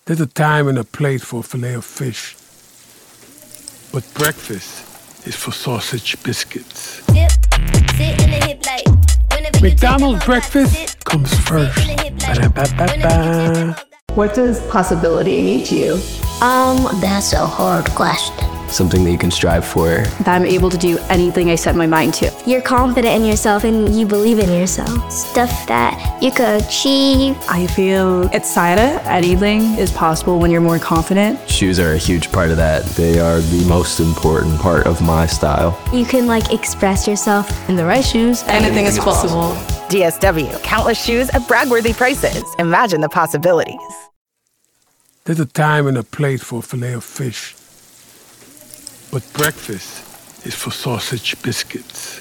There's a time and a place for a fillet of fish. But breakfast is for sausage biscuits. McDonald's breakfast comes first. Ba-da-ba-ba-ba. What does possibility mean to you? That's a hard question. Something that you can strive for. That I'm able to do anything I set my mind to. You're confident in yourself and you believe in yourself. Stuff that you could achieve. I feel excited. Anything is possible when you're more confident. Shoes are a huge part of that. They are the most important part of my style. You can express yourself. In the right shoes, anything is possible. DSW, countless shoes at brag-worthy prices. Imagine the possibilities. There's a time and a place for a fillet of fish. But breakfast is for sausage biscuits.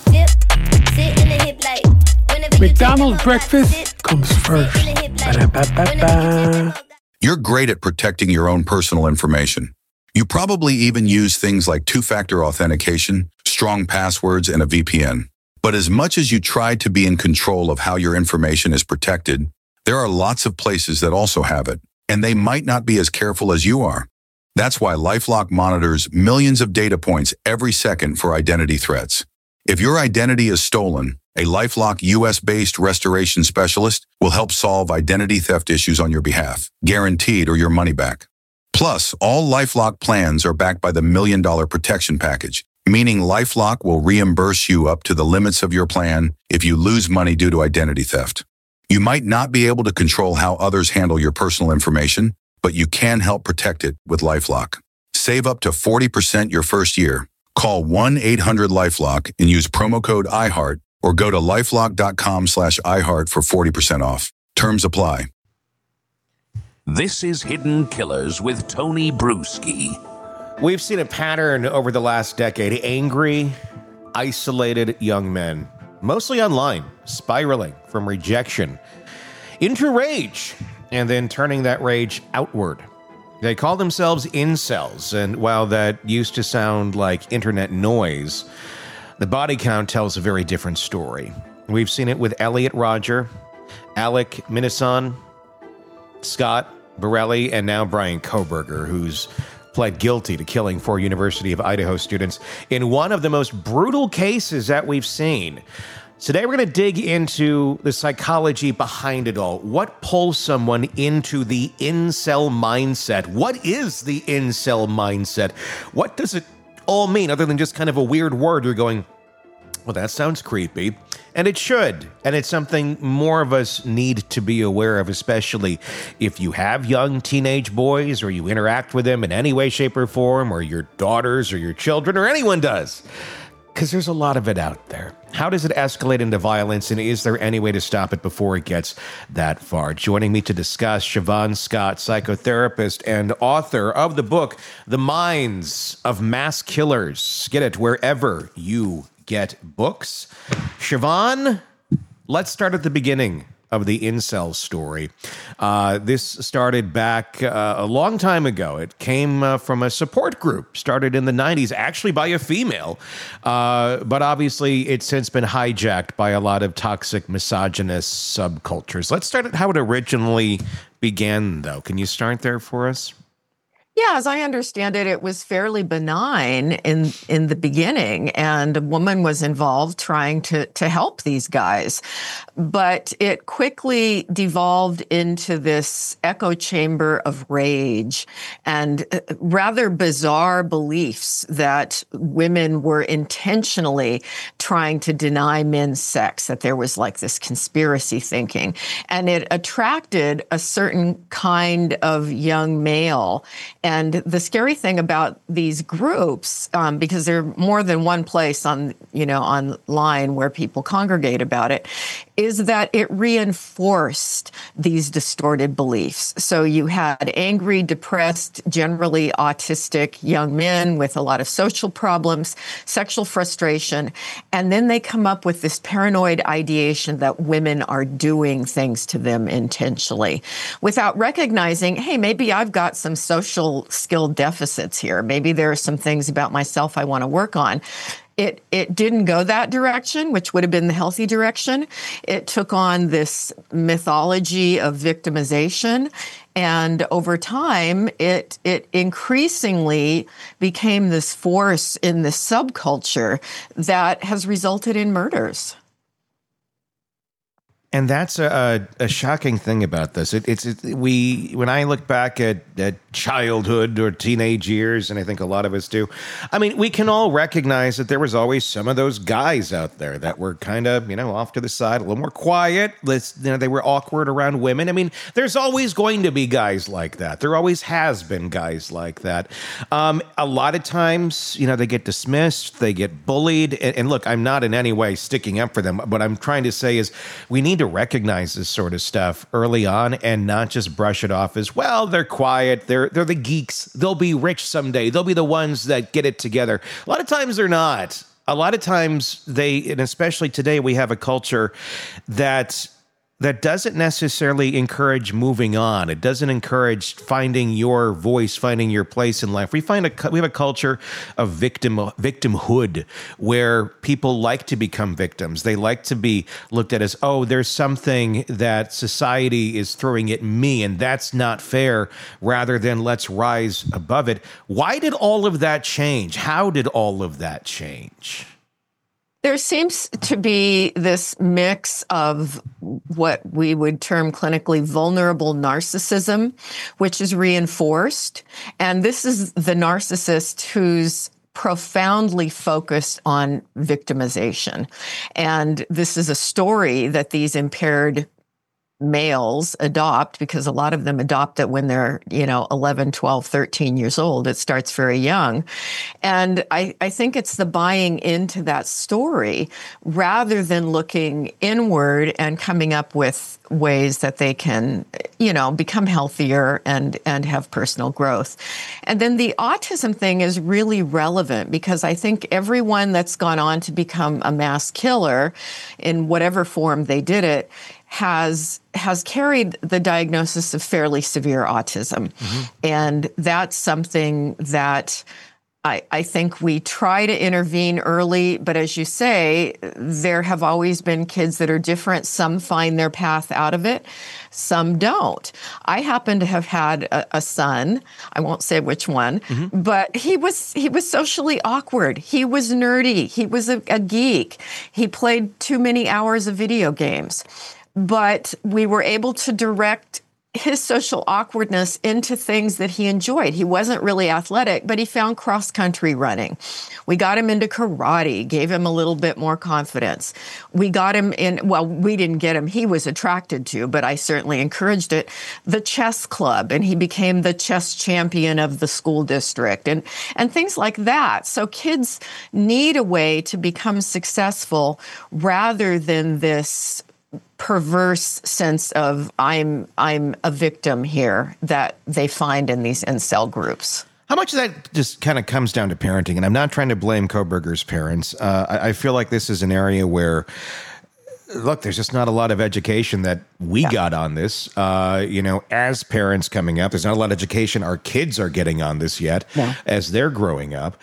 McDonald's breakfast comes first. Ba-da-ba-ba-ba. You're great at protecting your own personal information. You probably even use things like two-factor authentication, strong passwords, and a VPN. But as much as you try to be in control of how your information is protected, there are lots of places that also have it, and they might not be as careful as you are. That's why LifeLock monitors millions of data points every second for identity threats. If your identity is stolen, a LifeLock US-based restoration specialist will help solve identity theft issues on your behalf, guaranteed or your money back. Plus, all LifeLock plans are backed by the $1 Million Protection Package, meaning LifeLock will reimburse you up to the limits of your plan if you lose money due to identity theft. You might not be able to control how others handle your personal information, but you can help protect it with LifeLock. Save up to 40% your first year. Call 1-800-LifeLock and use promo code iHeart or go to lifelock.com/iHeart for 40% off. Terms apply. This is Hidden Killers with Tony Bruschi. We've seen a pattern over the last decade. Angry, isolated young men, mostly online, spiraling from rejection into rage, and then turning that rage outward. They call themselves incels, and while that used to sound like internet noise, the body count tells a very different story. We've seen it with Elliot Rodger, Alec Minasan, Scott Borelli, and now Brian Kohberger, who's pled guilty to killing 4 University of Idaho students in one of the most brutal cases that we've seen. Today, we're going to dig into the psychology behind it all. What pulls someone into the incel mindset? What is the incel mindset? What does it all mean, other than just kind of a weird word? You're going, well, that sounds creepy. And it should. And it's something more of us need to be aware of, especially if you have young teenage boys or you interact with them in any way, shape, or form, or your daughters or your children or anyone does. Because there's a lot of it out there. How does it escalate into violence, and is there any way to stop it before it gets that far? Joining me to discuss, Siobhan Scott, psychotherapist and author of the book, The Minds of Mass Killers. Get it wherever you get books. Siobhan, let's start at the beginning of the incel story. This started back a long time ago. It came from a support group, started in the 90s, actually by a female. But obviously, it's since been hijacked by a lot of toxic, misogynist subcultures. Let's start at how it originally began, though. Can you start there for us? Yeah, as I understand it, it was fairly benign in the beginning, and a woman was involved trying to help these guys. But it quickly devolved into this echo chamber of rage and rather bizarre beliefs that women were intentionally trying to deny men sex, that there was like this conspiracy thinking. And it attracted a certain kind of young male. And the scary thing about these groups, because there are more than one place online where people congregate about it, is that it reinforced these distorted beliefs. So you had angry, depressed, generally autistic young men with a lot of social problems, sexual frustration, and then they come up with this paranoid ideation that women are doing things to them intentionally without recognizing, hey, maybe I've got some social skill deficits here. Maybe there are some things about myself I want to work on. it didn't go that direction, which would have been the healthy direction. It took on this mythology of victimization. And over time, it increasingly became this force in the subculture that has resulted in murders. And that's a shocking thing about this. When I look back at childhood or teenage years, and I think a lot of us do, I mean, we can all recognize that there was always some of those guys out there that were kind of, off to the side, a little more quiet. They were awkward around women. I mean, there's always going to be guys like that. There always has been guys like that. A lot of times, they get dismissed, they get bullied. And look, I'm not in any way sticking up for them. What I'm trying to say is we need to recognize this sort of stuff early on and not just brush it off as, well, they're quiet, they're the geeks, they'll be rich someday, they'll be the ones that get it together. A lot of times they're not. A lot of times and especially today, we have a culture that doesn't necessarily encourage moving on. It doesn't encourage finding your voice, finding your place in life. We have a culture of victimhood where people like to become victims. They like to be looked at as, oh, there's something that society is throwing at me, and that's not fair, rather than let's rise above it. Why did all of that change? How did all of that change? There seems to be this mix of what we would term clinically vulnerable narcissism, which is reinforced. And this is the narcissist who's profoundly focused on victimization. And this is a story that these impaired males adopt, because a lot of them adopt it when they're, 11, 12, 13 years old. It starts very young. And I think it's the buying into that story rather than looking inward and coming up with ways that they can, become healthier and have personal growth. And then the autism thing is really relevant because I think everyone that's gone on to become a mass killer in whatever form they did it has carried the diagnosis of fairly severe autism. Mm-hmm. And that's something that I think we try to intervene early, but as you say, there have always been kids that are different. Some find their path out of it, some don't. I happen to have had a son, I won't say which one, mm-hmm. but he was socially awkward. He was nerdy. He was a geek. He played too many hours of video games. But we were able to direct his social awkwardness into things that he enjoyed. He wasn't really athletic, but he found cross-country running. We got him into karate, gave him a little bit more confidence. We got him we didn't get him, he was attracted to, but I certainly encouraged it, the chess club, and he became the chess champion of the school district, and things like that. So kids need a way to become successful rather than this perverse sense of I'm a victim here that they find in these incel groups. How much of that just kind of comes down to parenting? And I'm not trying to blame Kohberger's parents. I feel like this is an area where, look, there's just not a lot of education that we got on this. As parents coming up, there's not a lot of education our kids are getting on this yet as they're growing up.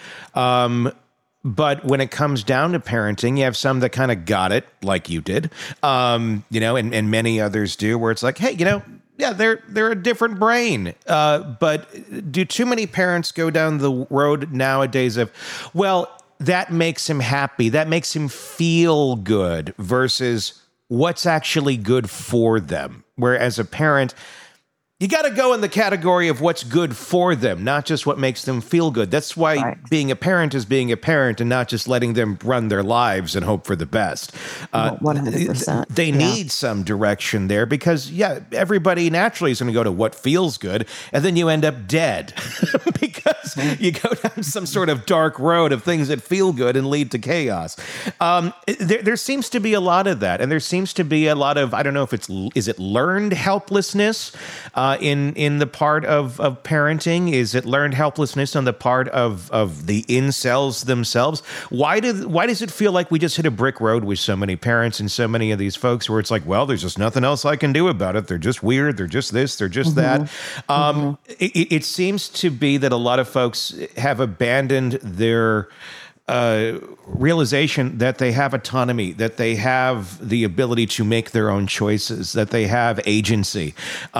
But when it comes down to parenting, you have some that kind of got it, like you did, and many others do, where it's like, hey, they're a different brain. But do too many parents go down the road nowadays of, well, that makes him happy, that makes him feel good, versus what's actually good for them? Where as a parent, you got to go in the category of what's good for them, not just what makes them feel good. That's why being a parent is being a parent and not just letting them run their lives and hope for the best. 100%. They need some direction there because, everybody naturally is going to go to what feels good, and then you end up dead because you go down some sort of dark road of things that feel good and lead to chaos. There seems to be a lot of that, and there seems to be a lot of, I don't know if is it learned helplessness? In the part of parenting? Is it learned helplessness on the part of the incels themselves? Why does it feel like we just hit a brick road with so many parents and so many of these folks where it's like, well, there's just nothing else I can do about it. They're just weird. They're just this. They're just that. It seems to be that a lot of folks have abandoned their realization that they have autonomy, that they have the ability to make their own choices, that they have agency.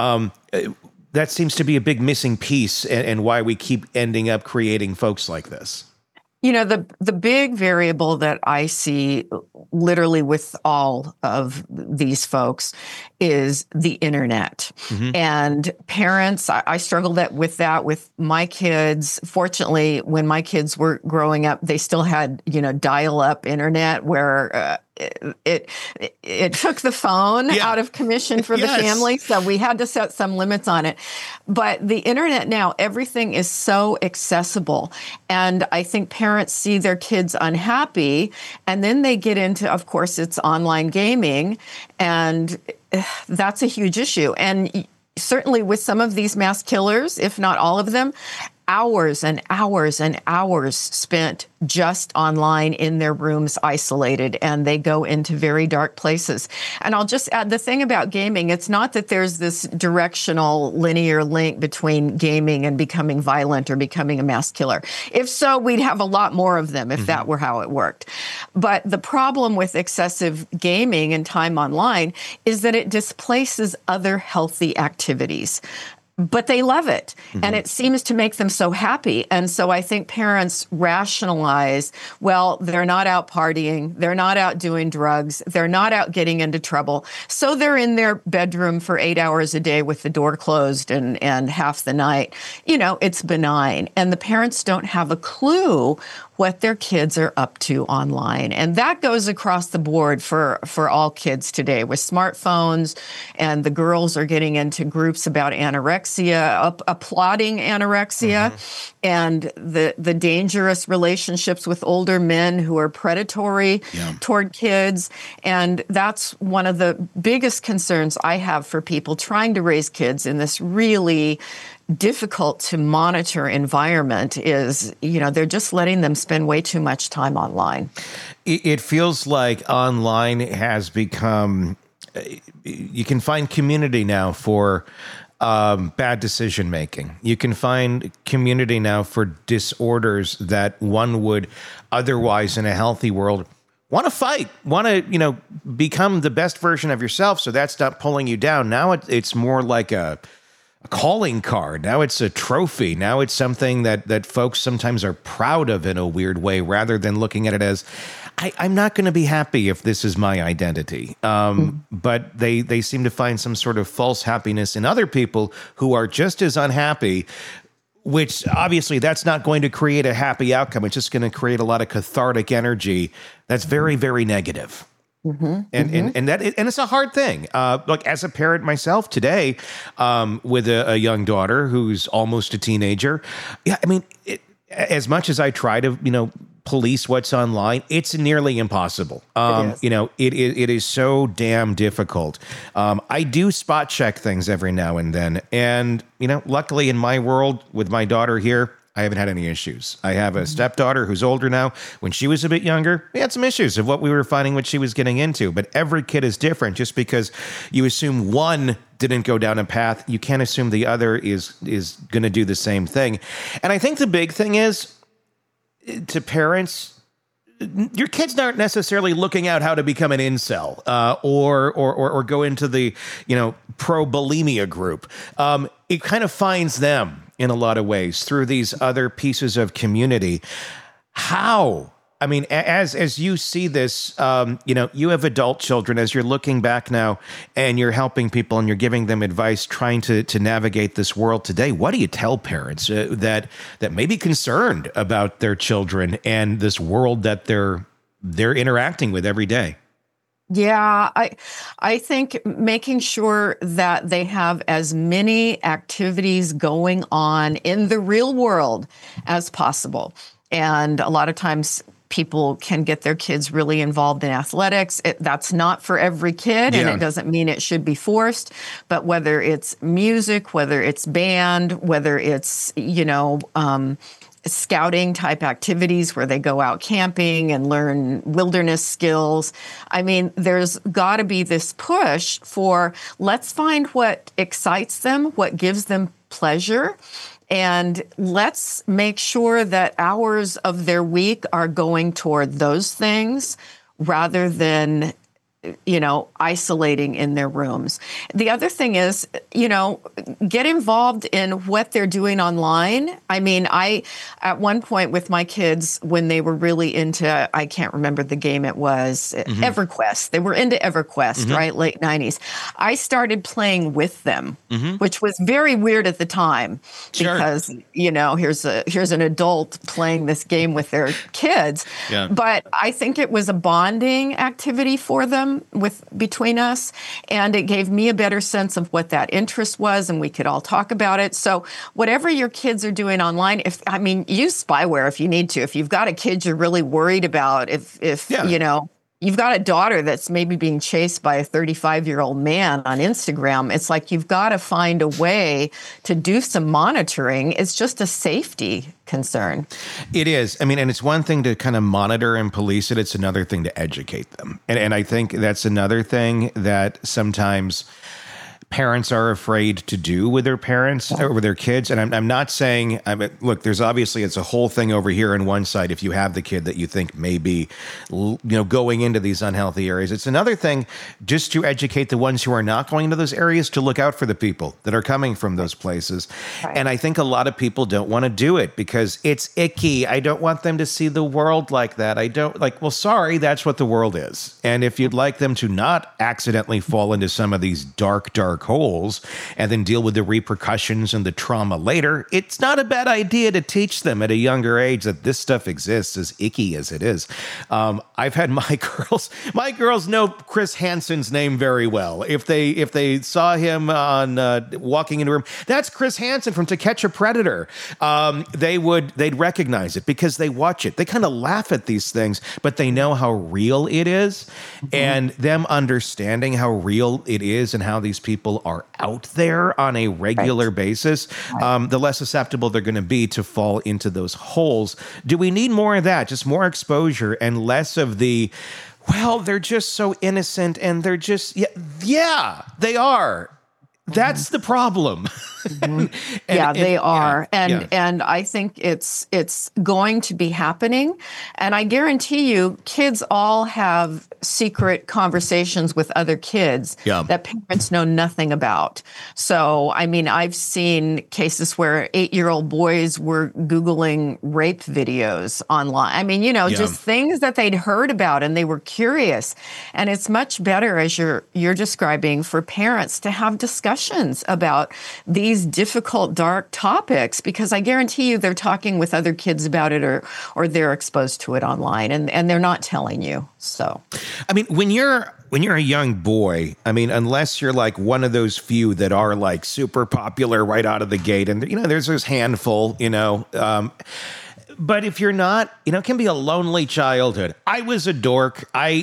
That seems to be a big missing piece, and why we keep ending up creating folks like this. You know, the big variable that I see literally with all of these folks is the internet. And parents, I struggled with that with my kids. Fortunately, when my kids were growing up, they still had, dial-up internet where it took the phone out of commission for the family. So we had to set some limits on it. But the internet now, everything is so accessible. And I think parents see their kids unhappy, and then they get into, of course, it's online gaming, and that's a huge issue. And certainly with some of these mass killers, if not all of them, hours and hours and hours spent just online in their rooms isolated, and they go into very dark places. And I'll just add the thing about gaming, it's not that there's this directional linear link between gaming and becoming violent or becoming a mass killer. If so, we'd have a lot more of them if that were how it worked. But the problem with excessive gaming and time online is that it displaces other healthy activities. But they love it, and it seems to make them so happy. And so I think parents rationalize, well, they're not out partying, they're not out doing drugs, they're not out getting into trouble, so they're in their bedroom for 8 hours a day with the door closed and half the night. It's benign. And the parents don't have a clue what their kids are up to online. And that goes across the board for all kids today with smartphones, and the girls are getting into groups about anorexia, applauding anorexia, and the dangerous relationships with older men who are predatory toward kids. And that's one of the biggest concerns I have for people trying to raise kids in this really difficult to monitor environment is, they're just letting them spend way too much time online. It feels like online has become, you can find community now for bad decision making. You can find community now for disorders that one would otherwise in a healthy world want to fight, want to, become the best version of yourself. So that's not pulling you down. Now it's more like a calling card. Now it's a trophy. Now it's something that folks sometimes are proud of in a weird way, rather than looking at it as, I'm not going to be happy if this is my identity. But they seem to find some sort of false happiness in other people who are just as unhappy, which obviously that's not going to create a happy outcome. It's just going to create a lot of cathartic energy that's very, very negative. And it's a hard thing. Like as a parent myself today, with a young daughter who's almost a teenager. As much as I try to, police what's online, it's nearly impossible. It is so damn difficult. I do spot check things every now and then. And, luckily in my world with my daughter here, I haven't had any issues. I have a stepdaughter who's older now. When she was a bit younger, we had some issues of what we were finding what she was getting into. But every kid is different. Just because you assume one didn't go down a path, you can't assume the other is going to do the same thing. And I think the big thing is, to parents, your kids aren't necessarily looking out how to become an incel or go into the pro bulimia group. It kind of finds them in a lot of ways through these other pieces of community. How? I mean, as you see this, you have adult children. As you're looking back now and you're helping people and you're giving them advice, trying to navigate this world today, what do you tell parents that may be concerned about their children and this world that they're interacting with every day? Yeah, I think making sure that they have as many activities going on in the real world as possible. And a lot of times people can get their kids really involved in athletics. That's not for every kid, and it doesn't mean it should be forced. But whether it's music, whether it's band, whether it's, scouting type activities where they go out camping and learn wilderness skills. I mean, there's got to be this push for let's find what excites them, what gives them pleasure, And let's make sure that hours of their week are going toward those things rather than, isolating in their rooms. The other thing is, get involved in what they're doing online. I mean, at one point with my kids, when they were really into, I can't remember the game it was, EverQuest. They were into EverQuest, right? Late 90s. I started playing with them, which was very weird at the time because, here's an adult playing this game with their kids. Yeah. But I think it was a bonding activity for them between us, and it gave me a better sense of what that interest was, and we could all talk about it. So whatever your kids are doing online, use spyware if you need to. If you've got a kid you're really worried about, you've got a daughter that's maybe being chased by a 35-year-old man on Instagram, it's like you've got to find a way to do some monitoring. It's just a safety concern. It is. I mean, and it's one thing to kind of monitor and police it. It's another thing to educate them. And I think that's another thing that sometimes parents are afraid to do with their parents or with their kids. And I'm not saying, look, there's obviously, it's a whole thing over here on one side if you have the kid that you think may be, going into these unhealthy areas. It's another thing just to educate the ones who are not going into those areas to look out for the people that are coming from those places. Right. And I think a lot of people don't want to do it because it's icky. I don't want them to see the world like that. Sorry, that's what the world is. And if you'd like them to not accidentally fall into some of these dark holes and then deal with the repercussions and the trauma later, it's not a bad idea to teach them at a younger age that this stuff exists, as icky as it is. I've had my girls know Chris Hansen's name very well. If they saw him on walking into a room, that's Chris Hansen from To Catch a Predator. They'd recognize it because they watch it. They kind of laugh at these things, but they know how real it is, and them understanding how real it is and how these people are out there on a regular basis, the less susceptible they're going to be to fall into those holes. Do we need more of that? Just more exposure and less of the, they're just so innocent and they're just, yeah, they are. That's the problem. They are. And I think it's going to be happening. And I guarantee you, kids all have secret conversations with other kids that parents know nothing about. So, I've seen cases where 8-year-old boys were Googling rape videos online. Just things that they'd heard about and they were curious. And it's much better, as you're describing, for parents to have discussions about these difficult, dark topics, because I guarantee you they're talking with other kids about it or they're exposed to it online and they're not telling you. So, when you're a young boy, unless you're like one of those few that are like super popular right out of the gate, and there's this handful, but if you're not, it can be a lonely childhood. I was a dork. I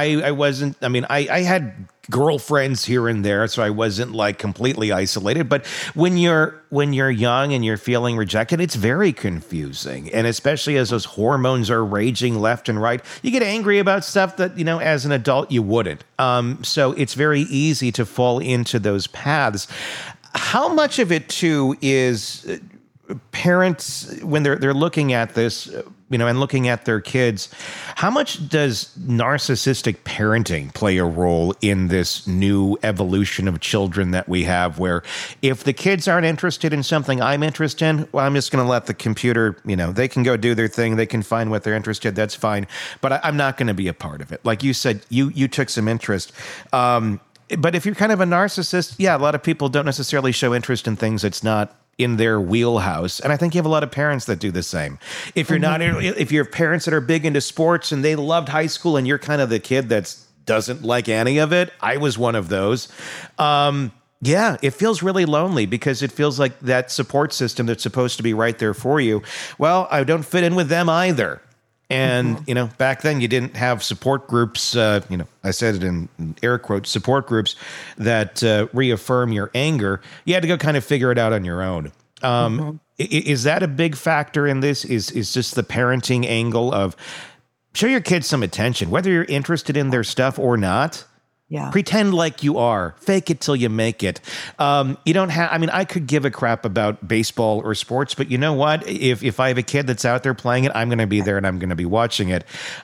had girlfriends here and there, so I wasn't like completely isolated. But when you're young and you're feeling rejected, it's very confusing. And especially as those hormones are raging left and right, you get angry about stuff that, as an adult you wouldn't. So it's very easy to fall into those paths. How much of it too is parents, when they're looking at this, and looking at their kids, how much does narcissistic parenting play a role in this new evolution of children that we have, where if the kids aren't interested in something I'm interested in, well, I'm just going to let the computer, they can go do their thing. They can find what they're interested. That's fine. But I'm not going to be a part of it. Like you said, you took some interest. But if you're kind of a narcissist, a lot of people don't necessarily show interest in things that's not in their wheelhouse. And I think you have a lot of parents that do the same. If you're not, if you have parents that are big into sports and they loved high school and you're kind of the kid that doesn't like any of it, I was one of those. It feels really lonely because it feels like that support system that's supposed to be right there for you. Well, I don't fit in with them either. And, back then you didn't have support groups, I said it in air quotes, support groups that reaffirm your anger. You had to go kind of figure it out on your own. Is that a big factor in this? Is just the parenting angle of show your kids some attention, whether you're interested in their stuff or not? Yeah. Pretend like you are. Fake it till you make it. You don't have, I mean, I could give a crap about baseball or sports, but you know what? If I have a kid that's out there playing it, I'm going to be there and I'm going to be watching it.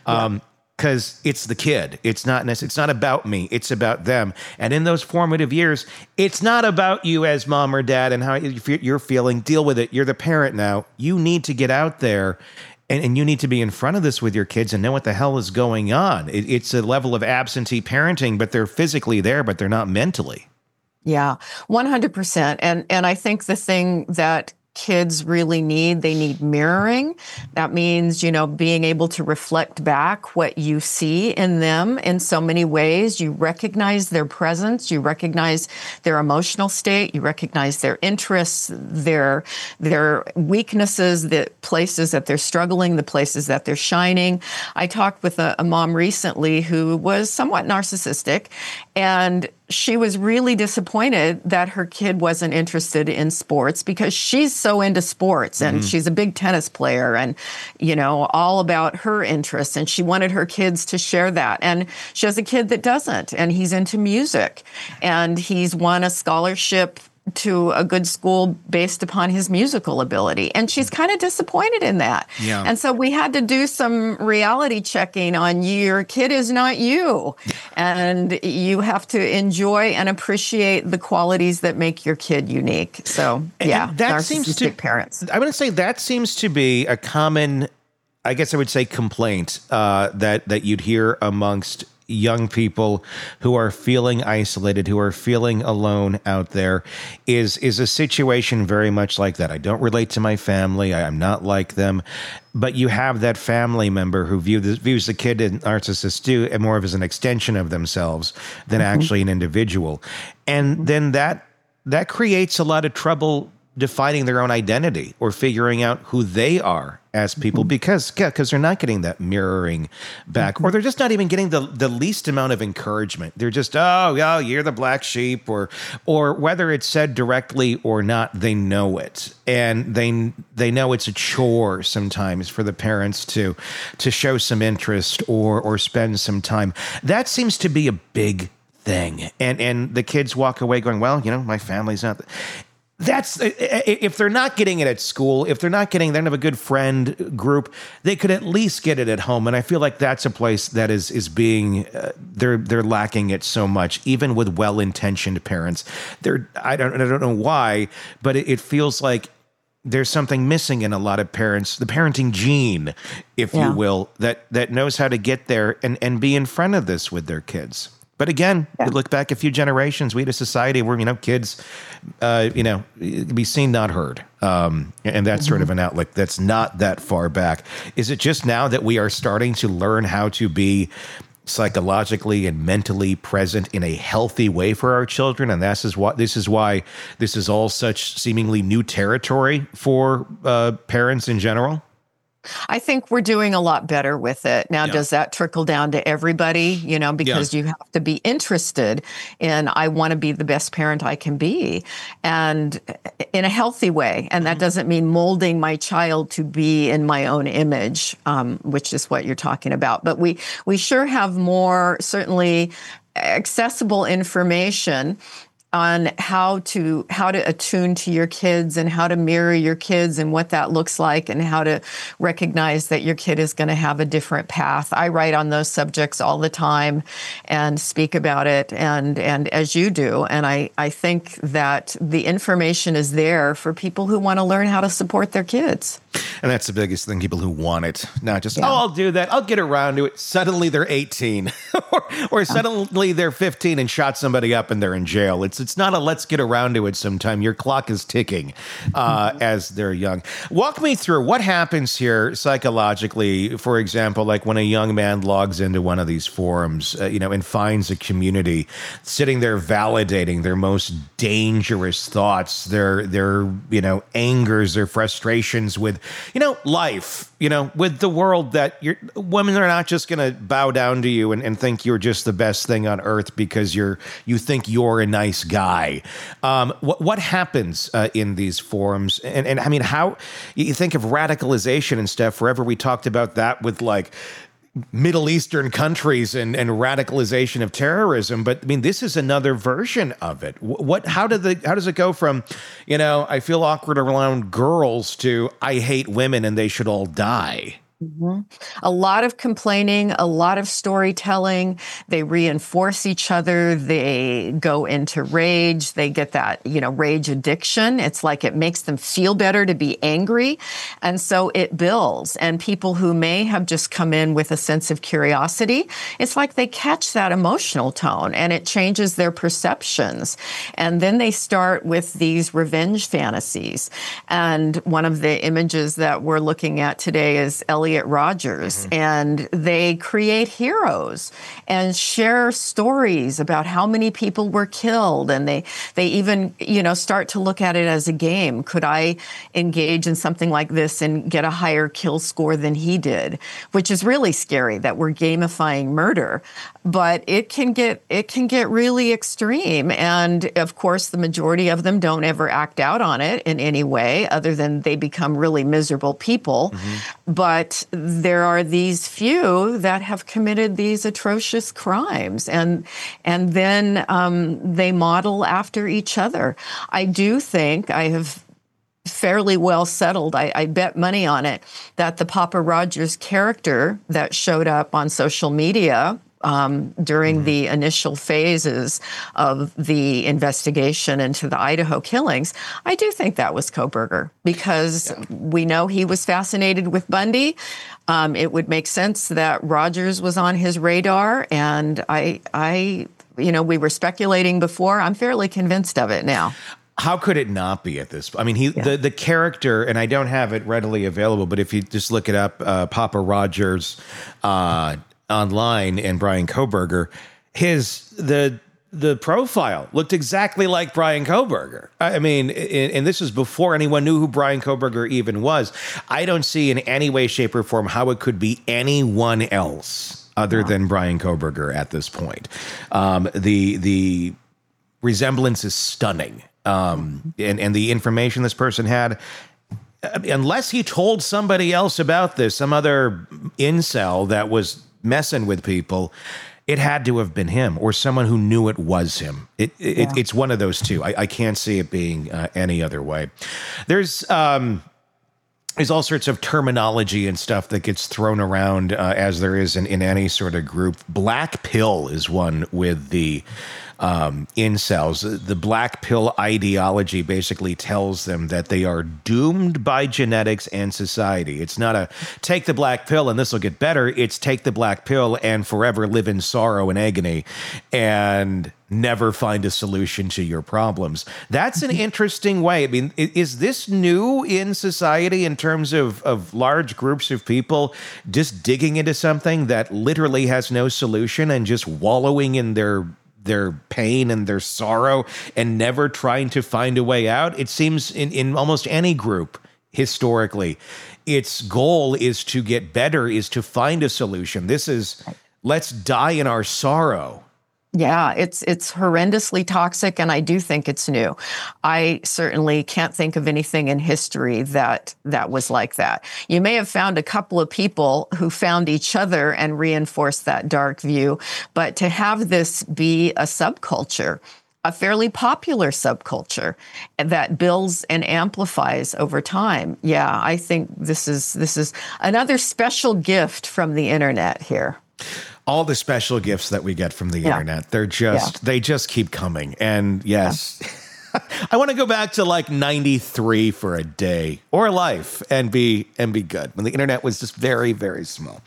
Because it's the kid. It's not about me. It's about them. And in those formative years, it's not about you as mom or dad and how you're feeling. Deal with it. You're the parent now. You need to get out there and you need to be in front of this with your kids and know what the hell is going on. It's a level of absentee parenting, but they're physically there, but they're not mentally. Yeah, 100%. And I think the thing that kids really need, they need mirroring. That means, being able to reflect back what you see in them in so many ways. You recognize their presence, you recognize their emotional state, you recognize their interests, their weaknesses, the places that they're struggling, the places that they're shining. I talked with a mom recently who was somewhat narcissistic, and she was really disappointed that her kid wasn't interested in sports because she's so into sports and she's a big tennis player and, all about her interests. And she wanted her kids to share that. And she has a kid that doesn't, and he's into music, and he's won a scholarship to a good school based upon his musical ability. And she's kind of disappointed in that. Yeah. And so we had to do some reality checking on your kid is not you. And you have to enjoy and appreciate the qualities that make your kid unique. So, yeah, that seems to parents. I would say that seems to be a common, I guess I would say, complaint that you'd hear amongst young people who are feeling isolated, who are feeling alone out there, is a situation very much like that. I don't relate to my family. I'm not like them. But you have that family member who views the kid and narcissists do more of as an extension of themselves than actually an individual. And then that creates a lot of trouble defining their own identity or figuring out who they are as people because they're not getting that mirroring back, or they're just not even getting the least amount of encouragement. They're just, oh, you're the black sheep, or whether it's said directly or not, they know it. And they know it's a chore sometimes for the parents to show some interest or spend some time. That seems to be a big thing. And the kids walk away going, well, my family's not... That's if they're not getting it at school, if they don't have a good friend group, they could at least get it at home. And I feel like that's a place that is being they're lacking it so much, even with well-intentioned parents. I don't know why, but it feels like there's something missing in a lot of parents, the parenting gene, if you will, that knows how to get there and be in front of this with their kids. But again, you look back a few generations, we had a society where, kids, be seen, not heard. And that's sort of an outlook that's not that far back. Is it just now that we are starting to learn how to be psychologically and mentally present in a healthy way for our children? And this is why this is all such seemingly new territory for parents in general? I think we're doing a lot better with it. Now, does that trickle down to everybody? Because you have to be interested in, I want to be the best parent I can be, and in a healthy way. And that doesn't mean molding my child to be in my own image, which is what you're talking about. But we sure have more, certainly, accessible information on how to attune to your kids and how to mirror your kids and what that looks like and how to recognize that your kid is going to have a different path. I write on those subjects all the time and speak about it and as you do. And I think that the information is there for people who want to learn how to support their kids. And that's the biggest thing, people who want it, not just, I'll do that, I'll get around to it. Suddenly they're 18 or suddenly they're 15 and shot somebody up and they're in jail. It's not a let's get around to it sometime. Your clock is ticking as they're young. Walk me through what happens here psychologically, for example, like when a young man logs into one of these forums, and finds a community sitting there validating their most dangerous thoughts, their angers, their frustrations with, life, with the world, that women are not just going to bow down to you and think you're just the best thing on earth because you think you're a nice guy. What happens in these forums? And I mean, how you think of radicalization and stuff, forever we talked about that with like Middle Eastern countries and radicalization of terrorism, but I mean, this is another version of it. How does it go from, I feel awkward around girls to I hate women and they should all die? Mm-hmm. A lot of complaining, a lot of storytelling. They reinforce each other. They go into rage. They get that, rage addiction. It's like it makes them feel better to be angry. And so it builds. And people who may have just come in with a sense of curiosity, it's like they catch that emotional tone and it changes their perceptions. And then they start with these revenge fantasies. And one of the images that we're looking at today is Elliot Rodgers, and they create heroes and share stories about how many people were killed. And they even, start to look at it as a game. Could I engage in something like this and get a higher kill score than he did? Which is really scary that we're gamifying murder, but it can get really extreme. And of course, the majority of them don't ever act out on it in any way other than they become really miserable people. But there are these few that have committed these atrocious crimes, and then they model after each other. I do think I have fairly well settled, I bet money on it, that the Papa Rodgers character that showed up on social media during the initial phases of the investigation into the Idaho killings, I do think that was Kohberger, because we know he was fascinated with Bundy. It would make sense that Rodgers was on his radar, and we were speculating before. I'm fairly convinced of it now. How could it not be at this? I mean, the character, and I don't have it readily available, but if you just look it up, Papa Rodgers online and Bryan Kohberger, the profile looked exactly like Bryan Kohberger. I mean, and this is before anyone knew who Bryan Kohberger even was. I don't see in any way, shape, or form how it could be anyone else other than Bryan Kohberger at this point. The resemblance is stunning. And the information this person had, unless he told somebody else about this, some other incel that was messing with people, it had to have been him or someone who knew it was him. It's one of those two. I can't see it being any other way. There's all sorts of terminology and stuff that gets thrown around as there is in any sort of group. Black pill is one with the incels. The black pill ideology basically tells them that they are doomed by genetics and society. It's not a take the black pill and this will get better. It's take the black pill and forever live in sorrow and agony and never find a solution to your problems. That's an interesting way. I mean, is this new in society in terms of large groups of people just digging into something that literally has no solution and just wallowing in their pain and their sorrow and never trying to find a way out? It seems in almost any group historically, its goal is to get better, is to find a solution. This is, let's die in our sorrow. Yeah, it's horrendously toxic, and I do think it's new. I certainly can't think of anything in history that was like that. You may have found a couple of people who found each other and reinforced that dark view, but to have this be a subculture, a fairly popular subculture that builds and amplifies over time. Yeah, I think this is another special gift from the internet here. All the special gifts that we get from the internet, they just keep coming. And yes, I want to go back to like 93 for a day or a life and be good when the internet was just very, very small.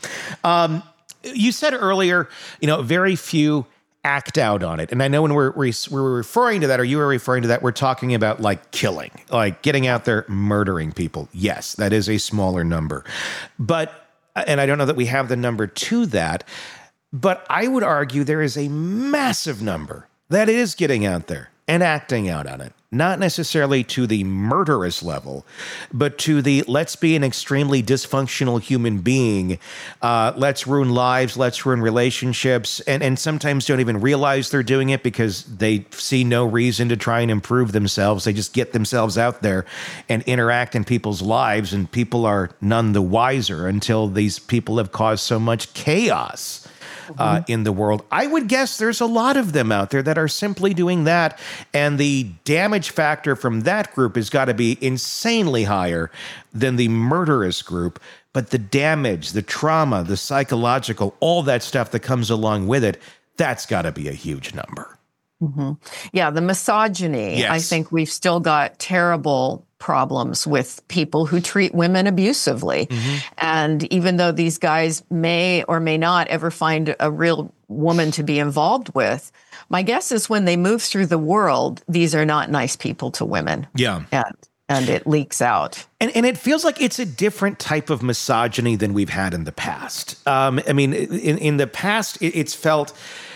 You said earlier, very few act out on it. And I know when we're referring to that, or you were referring to that, we're talking about like killing, like getting out there, murdering people. Yes, that is a smaller number. And I don't know that we have the number to that, but I would argue there is a massive number that is getting out there and acting out on it. not necessarily to the murderous level, but to the let's be an extremely dysfunctional human being. Let's ruin lives, let's ruin relationships, and sometimes don't even realize they're doing it because they see no reason to try and improve themselves. They just get themselves out there and interact in people's lives, and people are none the wiser until these people have caused so much chaos in the world. I would guess there's a lot of them out there that are simply doing that, and the damage factor from that group has got to be insanely higher than the murderous group. But the damage, the trauma, the psychological, all that stuff that comes along with it, that's got to be a huge number. Yeah, the misogyny. Yes. I think we've still got terrible problems with people who treat women abusively. And even though these guys may or may not ever find a real woman to be involved with, my guess is when they move through the world, these are not nice people to women. Yeah. And it leaks out. And it feels like it's a different type of misogyny than we've had in the past. I mean, in the past, it's felt...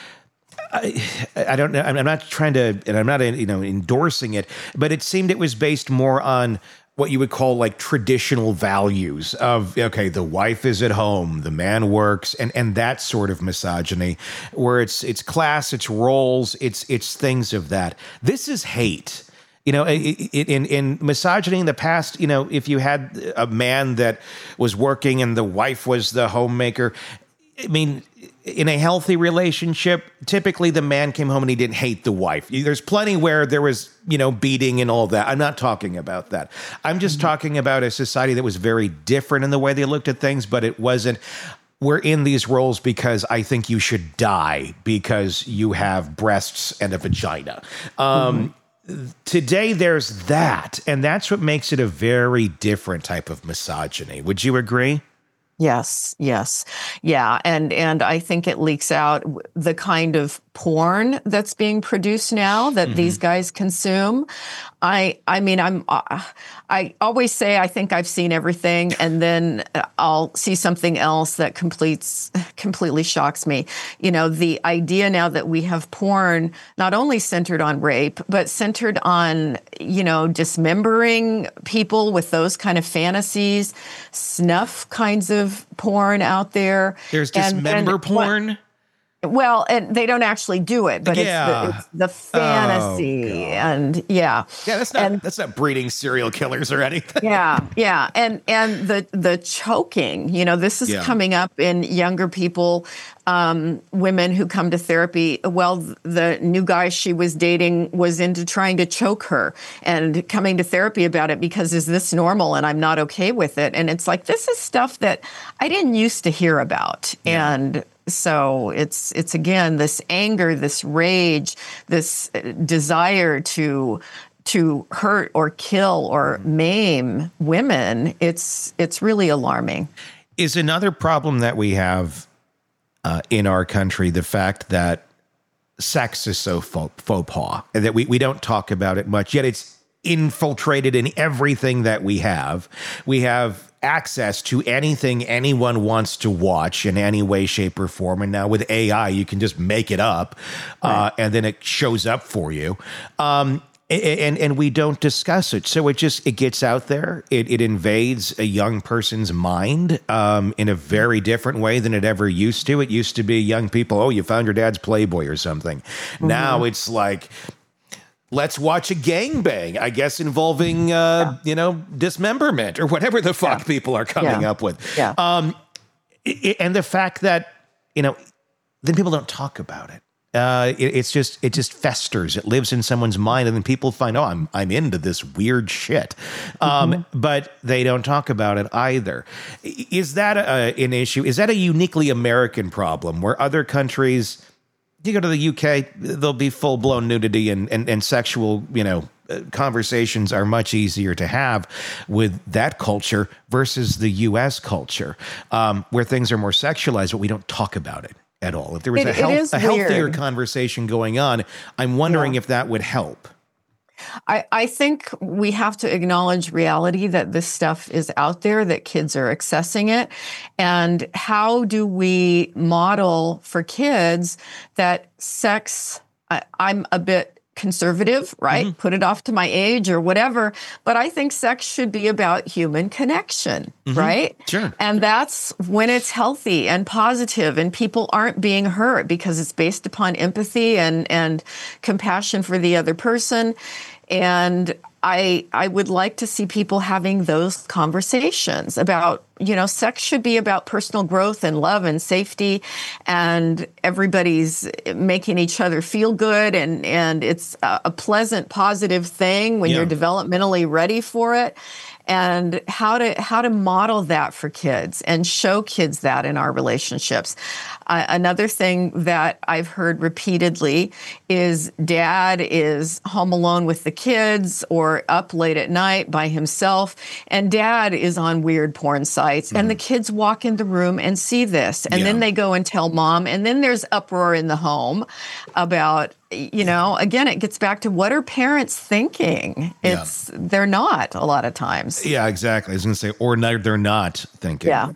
I don't know. I'm not trying to, and I'm not, endorsing it, but it seemed it was based more on what you would call like traditional values of, okay, the wife is at home, the man works, and that sort of misogyny, where it's class, it's roles, it's things of that. This is hate. In misogyny in the past, if you had a man that was working and the wife was the homemaker, I mean, in a healthy relationship, typically the man came home and he didn't hate the wife. There's plenty where there was, beating and all that. I'm not talking about that. I'm just talking about a society that was very different in the way they looked at things, but it wasn't, we're in these roles because I think you should die because you have breasts and a vagina. Today, there's that, and that's what makes it a very different type of misogyny. Would you agree? Yes. Yeah. And I think it leaks out the kind of porn that's being produced now that these guys consume. I always say I think I've seen everything, and then I'll see something else that completely shocks me. The idea now that we have porn not only centered on rape, but centered on, dismembering people with those kind of fantasies, snuff kinds of porn out there. There's dismember porn? Well, and they don't actually do it, but it's the fantasy, and that's not breeding serial killers or anything. And the choking. This is coming up in younger people, women who come to therapy. Well, the new guy she was dating was into trying to choke her, and coming to therapy about it because is this normal? And I'm not okay with it. And it's like, this is stuff that I didn't used to hear about, and so it's again this anger, this rage, this desire to hurt or kill or maim women. It's really alarming. Is another problem that we have in our country the fact that sex is so faux pas, and that we don't talk about it much, yet it's infiltrated in everything that we have. We have access to anything anyone wants to watch in any way, shape, or form. And now with AI, you can just make it up, and then it shows up for you. And we don't discuss it. So it gets out there. It invades a young person's mind in a very different way than it ever used to. It used to be young people, oh, you found your dad's Playboy or something. Now it's like, let's watch a gangbang, I guess, involving, dismemberment or whatever the fuck people are coming up with. And the fact that, then people don't talk about it. It just festers. It lives in someone's mind, and then people find, oh, I'm into this weird shit. But they don't talk about it either. Is that an issue? Is that a uniquely American problem where other countries... You go to the UK, there'll be full-blown nudity and sexual, conversations are much easier to have with that culture versus the U.S. culture, where things are more sexualized, but we don't talk about it at all. If there was a healthier conversation going on, I'm wondering if that would help. I think we have to acknowledge reality that this stuff is out there, that kids are accessing it. And how do we model for kids that sex, I'm a bit conservative, right? Put it off to my age or whatever. But I think sex should be about human connection, right? Sure. And that's when it's healthy and positive and people aren't being hurt because it's based upon empathy and compassion for the other person. And I would like to see people having those conversations about, sex should be about personal growth and love and safety, and everybody's making each other feel good, and it's a pleasant, positive thing when you're developmentally ready for it. And how to model that for kids and show kids that in our relationships. Another thing that I've heard repeatedly is dad is home alone with the kids or up late at night by himself, and dad is on weird porn sites, and the kids walk in the room and see this, and then they go and tell mom, and then there's uproar in the home about, again, it gets back to what are parents thinking? They're not a lot of times. Yeah, exactly. I was going to say, or they're not thinking. Yeah.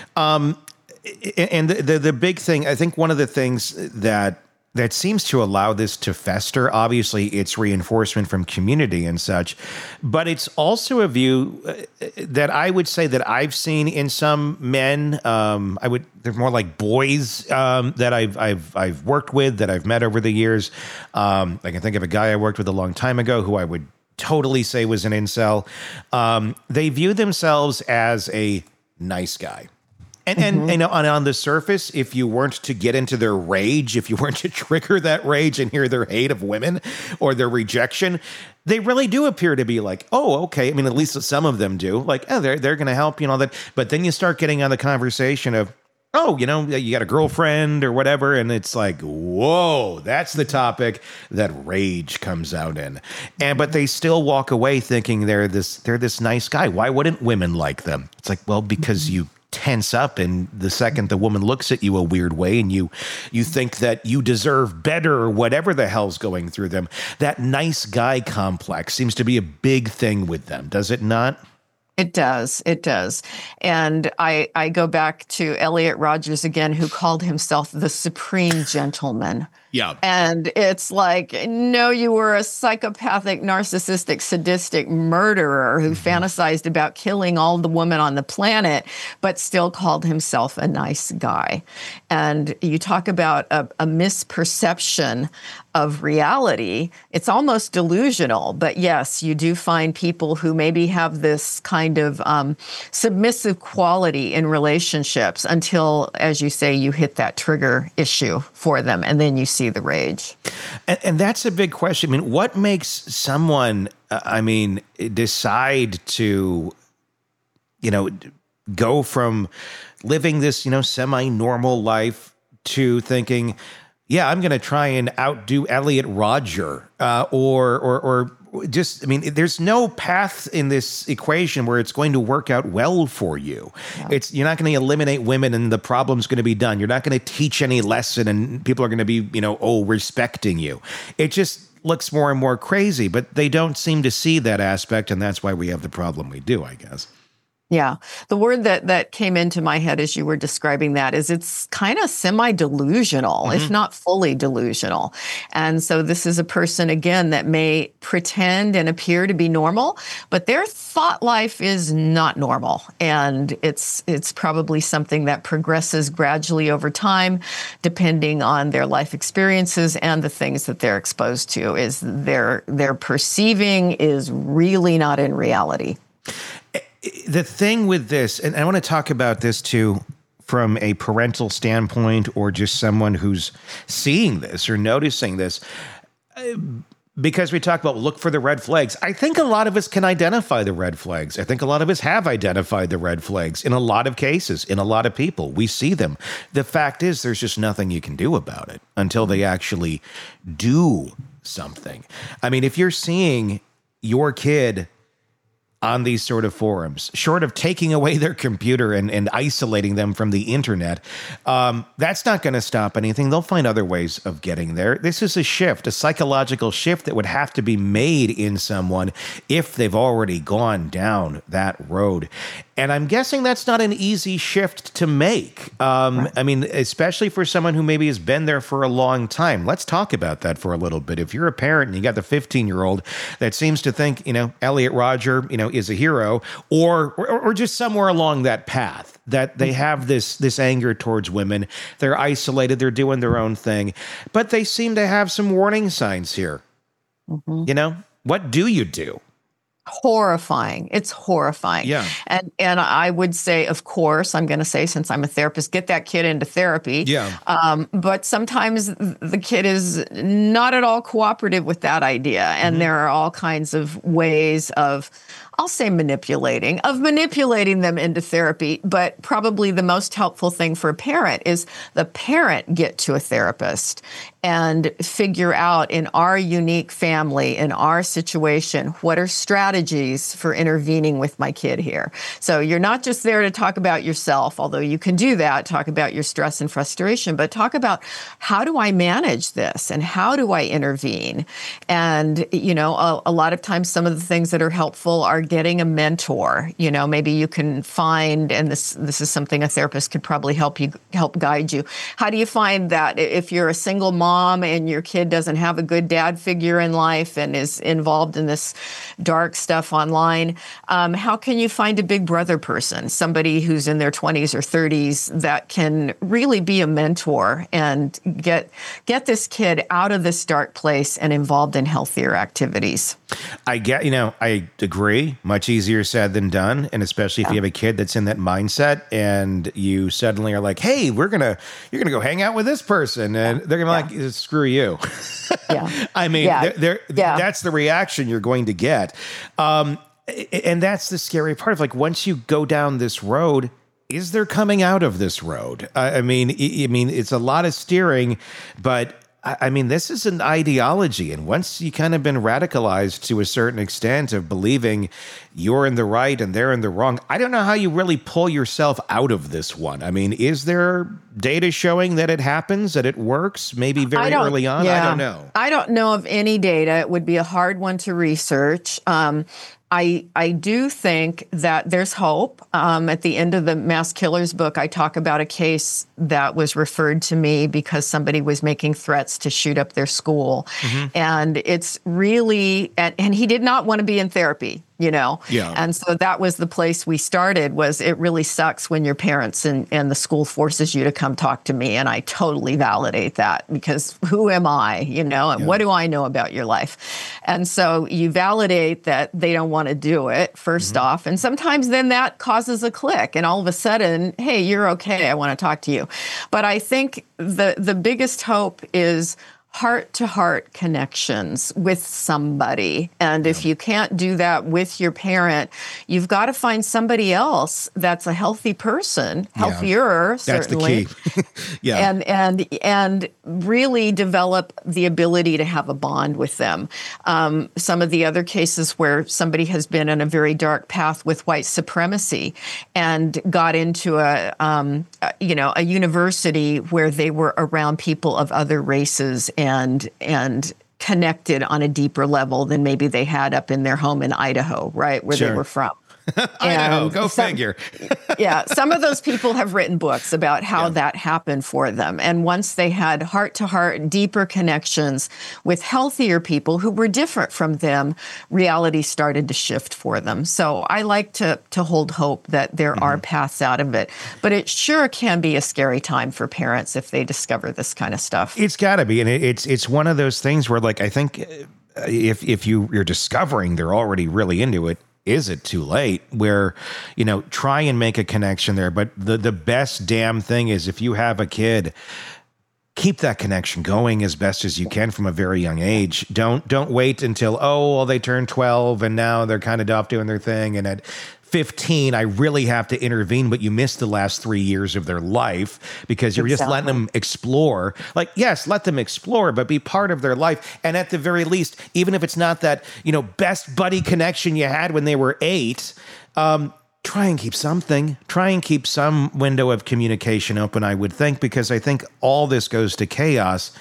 And the big thing, I think one of the things that seems to allow this to fester, obviously it's reinforcement from community and such, but it's also a view that I would say that I've seen in some men. They're more like boys that I've worked with, that I've met over the years. I can think of a guy I worked with a long time ago who I would totally say was an incel. They view themselves as a nice guy. And on the surface, if you weren't to get into their rage, if you weren't to trigger that rage and hear their hate of women or their rejection, they really do appear to be like, oh, okay. I mean, at least some of them do. Like, oh, they're going to help you and all that. But then you start getting on the conversation of, oh, you got a girlfriend or whatever. And it's like, whoa, that's the topic that rage comes out in. But they still walk away thinking they're this nice guy. Why wouldn't women like them? It's like, well, because you tense up, and the second the woman looks at you a weird way and you think that you deserve better or whatever the hell's going through them, that nice guy complex seems to be a big thing with them, does it not? It does. It does. And I go back to Elliot Rodgers again, who called himself the supreme gentleman. Yeah. And it's like, no, you were a psychopathic, narcissistic, sadistic murderer who fantasized about killing all the women on the planet, but still called himself a nice guy. And you talk about a misperception of reality. It's almost delusional. But yes, you do find people who maybe have this kind of submissive quality in relationships until, as you say, you hit that trigger issue for them, and then you see the rage. And that's a big question. I mean, what makes someone, decide to, go from living this, semi-normal life to thinking, yeah, I'm going to try and outdo Elliot Rodger, or just, there's no path in this equation where it's going to work out well for you. Yeah. You're not going to eliminate women and the problem's going to be done. You're not going to teach any lesson and people are going to be, respecting you. It just looks more and more crazy, but they don't seem to see that aspect, and that's why we have the problem we do, I guess. Yeah. The word that came into my head as you were describing that is it's kind of semi-delusional, if not fully delusional. And so this is a person, again, that may pretend and appear to be normal, but their thought life is not normal. And it's probably something that progresses gradually over time, depending on their life experiences and the things that they're exposed to. Is their perceiving is really not in reality. The thing with this, and I want to talk about this too from a parental standpoint or just someone who's seeing this or noticing this, because we talk about look for the red flags. I think a lot of us can identify the red flags. I think a lot of us have identified the red flags in a lot of cases, in a lot of people. We see them. The fact is there's just nothing you can do about it until they actually do something. If you're seeing your kid on these sort of forums, short of taking away their computer and isolating them from the internet, that's not going to stop anything. They'll find other ways of getting there. This is a shift, a psychological shift that would have to be made in someone if they've already gone down that road. And I'm guessing that's not an easy shift to make. I mean, especially for someone who maybe has been there for a long time. Let's talk about that for a little bit. If you're a parent and you got the 15-year-old that seems to think, Elliot Rodger, is a hero, or just somewhere along that path, that they have this anger towards women. They're isolated. They're doing their own thing. But they seem to have some warning signs here. What do you do? Horrifying. It's horrifying. Yeah. And I would say, of course, I'm going to say, since I'm a therapist, get that kid into therapy. Yeah. But sometimes the kid is not at all cooperative with that idea. And there are all kinds of ways of, I'll say manipulating them into therapy. But probably the most helpful thing for a parent is the parent get to a therapist and figure out, in our unique family, in our situation, what are strategies for intervening with my kid here. So you're not just there to talk about yourself, although you can do that, talk about your stress and frustration, but talk about, how do I manage this and how do I intervene? And, a lot of times some of the things that are helpful are getting a mentor. Maybe you can find, and this is something a therapist could probably help guide you. How do you find that if you're a single mom and your kid doesn't have a good dad figure in life and is involved in this dark stuff online? How can you find a big brother person, somebody who's in their 20s or 30s that can really be a mentor and get this kid out of this dark place and involved in healthier activities? I agree. Much easier said than done. And especially if you have a kid that's in that mindset and you suddenly are like, hey, you're going to go hang out with this person. And they're going to be like, screw you. Yeah. I mean, that's the reaction you're going to get. And that's the scary part of, like, once you go down this road, is there coming out of this road? I mean, it's a lot of steering, but I mean, this is an ideology. And once you kind of been radicalized to a certain extent of believing you're in the right and they're in the wrong, I don't know how you really pull yourself out of this one. I mean, is there data showing that it happens, that it works, maybe very early on? I don't know. I don't know of any data. It would be a hard one to research. I do think that there's hope. At the end of the Mass Killers book, I talk about a case that was referred to me because somebody was making threats to shoot up their school. And it's really, and he did not want to be in therapy. Yeah. And so that was the place we started. Was it really sucks when your parents and the school forces you to come talk to me. And I totally validate that, because who am I, and what do I know about your life? And so you validate that they don't want to do it, first off. And sometimes then that causes a click, and all of a sudden, hey, you're okay, I want to talk to you. But I think the biggest hope is heart-to-heart connections with somebody. And if you can't do that with your parent, you've got to find somebody else that's a healthy person, healthier, certainly. That's the key. And really develop the ability to have a bond with them. Some of the other cases where somebody has been in a very dark path with white supremacy and got into a university where they were around people of other races and connected on a deeper level than maybe they had up in their home in Idaho, right, where they were from. Idaho, go figure. Some of those people have written books about how that happened for them. And once they had heart-to-heart, deeper connections with healthier people who were different from them, reality started to shift for them. So I like to hold hope that there are paths out of it. But it sure can be a scary time for parents if they discover this kind of stuff. It's got to be. And it's one of those things where, like, I think if you're discovering they're already really into it, is it too late? Where, try and make a connection there. But the best damn thing is, if you have a kid, keep that connection going as best as you can from a very young age. Don't wait until, they turned 12 and now they're kind of off doing their thing. And at 15, I really have to intervene, but you missed the last 3 years of their life because you're just letting them explore. Like, yes, let them explore, but be part of their life. And at the very least, even if it's not that, best buddy connection you had when they were 8, try and keep something. Try and keep some window of communication open, I would think, because I think all this goes to chaos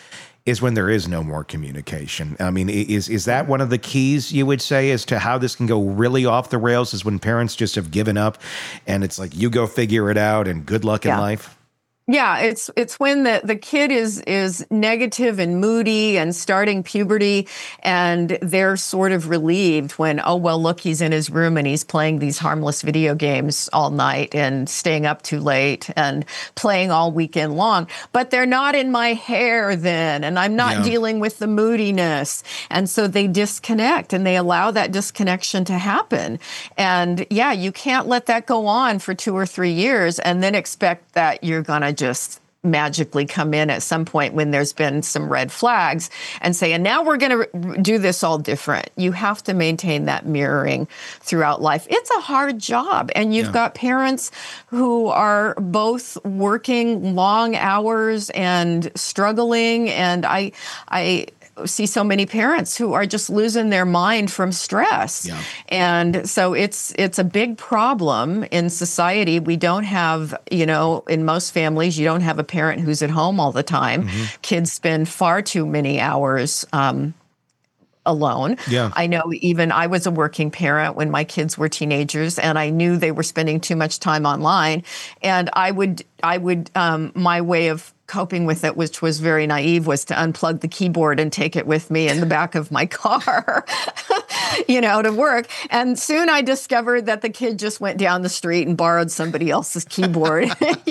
is when there is no more communication. I mean, is that one of the keys you would say as to how this can go really off the rails, is when parents just have given up and it's like, you go figure it out and good luck in life? Yeah, it's when the kid is negative and moody and starting puberty, and they're sort of relieved when, oh, well, look, he's in his room and he's playing these harmless video games all night and staying up too late and playing all weekend long. But they're not in my hair then, and I'm not dealing with the moodiness. And so they disconnect, and they allow that disconnection to happen. And yeah, you can't let that go on for 2 or 3 years and then expect that you're going to just magically come in at some point when there's been some red flags and say, and now we're going to do this all different. You have to maintain that mirroring throughout life. It's a hard job. And you've got parents who are both working long hours and struggling. And I see so many parents who are just losing their mind from stress. Yeah. And so it's a big problem in society. We don't have, in most families, you don't have a parent who's at home all the time. Mm-hmm. Kids spend far too many hours alone. Yeah. I know even I was a working parent when my kids were teenagers, and I knew they were spending too much time online. And I would my way of coping with it, which was very naive, was to unplug the keyboard and take it with me in the back of my car, to work. And soon I discovered that the kid just went down the street and borrowed somebody else's keyboard,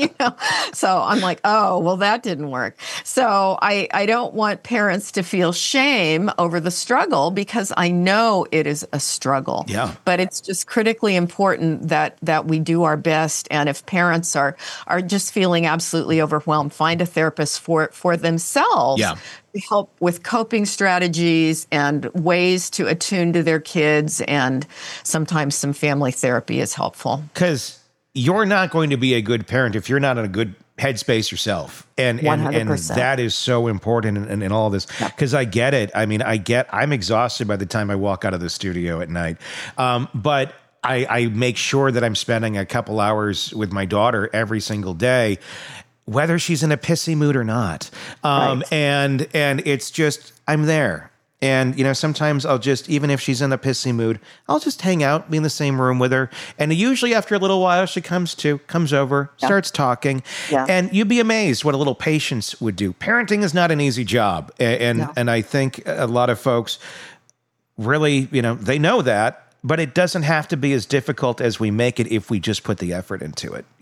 So I'm like, oh, well, that didn't work. So I don't want parents to feel shame over the struggle, because I know it is a struggle. Yeah. But it's just critically important that we do our best. And if parents are just feeling absolutely overwhelmed, find a therapist for themselves to help with coping strategies and ways to attune to their kids. And sometimes some family therapy is helpful. Because you're not going to be a good parent if you're not in a good headspace yourself. And 100%. That is so important in all this, because I get it. I mean, I'm exhausted by the time I walk out of the studio at night. But I make sure that I'm spending a couple hours with my daughter every single day, whether she's in a pissy mood or not. Right. And it's just, I'm there. And, sometimes I'll just, even if she's in a pissy mood, I'll just hang out, be in the same room with her. And usually after a little while, she comes over, starts talking. Yeah. And you'd be amazed what a little patience would do. Parenting is not an easy job. And I think a lot of folks really, they know that. But it doesn't have to be as difficult as we make it if we just put the effort into it.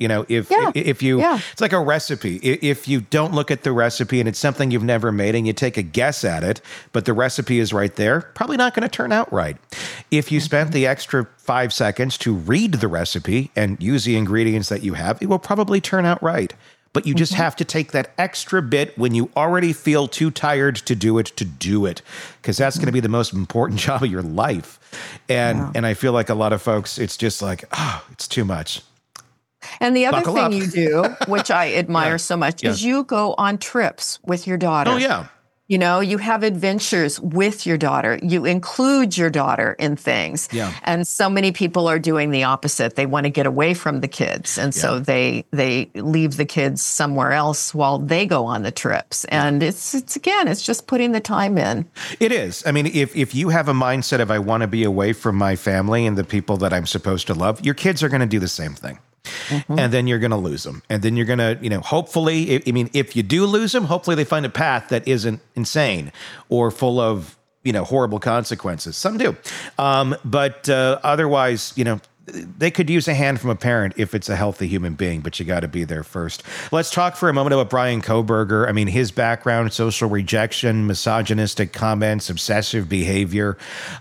It's like a recipe. If you don't look at the recipe and it's something you've never made and you take a guess at it, but the recipe is right there, probably not going to turn out right. If you spent the extra 5 seconds to read the recipe and use the ingredients that you have, it will probably turn out right. But you just have to take that extra bit when you already feel too tired to do it, because that's going to be the most important job of your life. And I feel like a lot of folks, it's just like, it's too much. And the other thing you do, which I admire so much, is you go on trips with your daughter. Oh, yeah. You have adventures with your daughter. You include your daughter in things. Yeah. And so many people are doing the opposite. They want to get away from the kids. And so they leave the kids somewhere else while they go on the trips. And it's just putting the time in. It is. I mean, if you have a mindset of I want to be away from my family and the people that I'm supposed to love, your kids are going to do the same thing. Mm-hmm. And then you're going to lose them. And then you're going to, hopefully, if you do lose them, hopefully they find a path that isn't insane or full of, horrible consequences. Some do. But otherwise, they could use a hand from a parent if it's a healthy human being, but you got to be there first. Let's talk for a moment about Bryan Kohberger. I mean, his background, social rejection, misogynistic comments, obsessive behavior.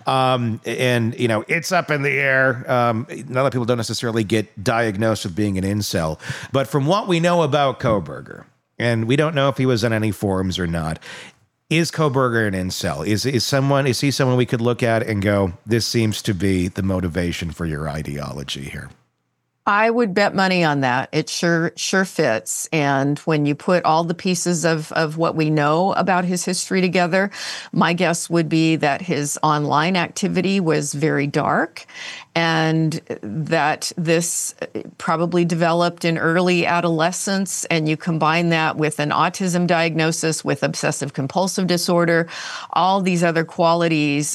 It's up in the air. A lot of people don't necessarily get diagnosed with being an incel. But from what we know about Kohberger, and we don't know if he was on any forums or not, is Kohberger an incel? Is he someone we could look at and go, this seems to be the motivation for your ideology here? I would bet money on that. It sure fits. And when you put all the pieces of what we know about his history together, my guess would be that his online activity was very dark, and that this probably developed in early adolescence. And you combine that with an autism diagnosis, with obsessive compulsive disorder, all these other qualities.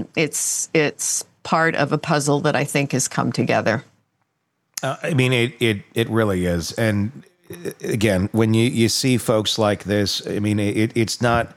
It's part of a puzzle that I think has come together. I mean, it really is. And again, when you see folks like this, I mean, it's not,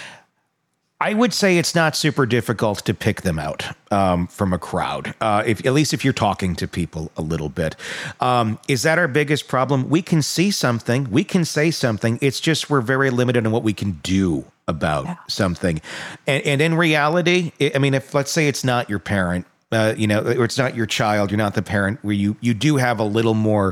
I would say it's not super difficult to pick them out from a crowd, at least if you're talking to people a little bit. Is that our biggest problem? We can see something, we can say something. It's just we're very limited on what we can do about something. And in reality, I mean, if let's say it's not your parent, or it's not your child, you're not the parent, where you do have a little more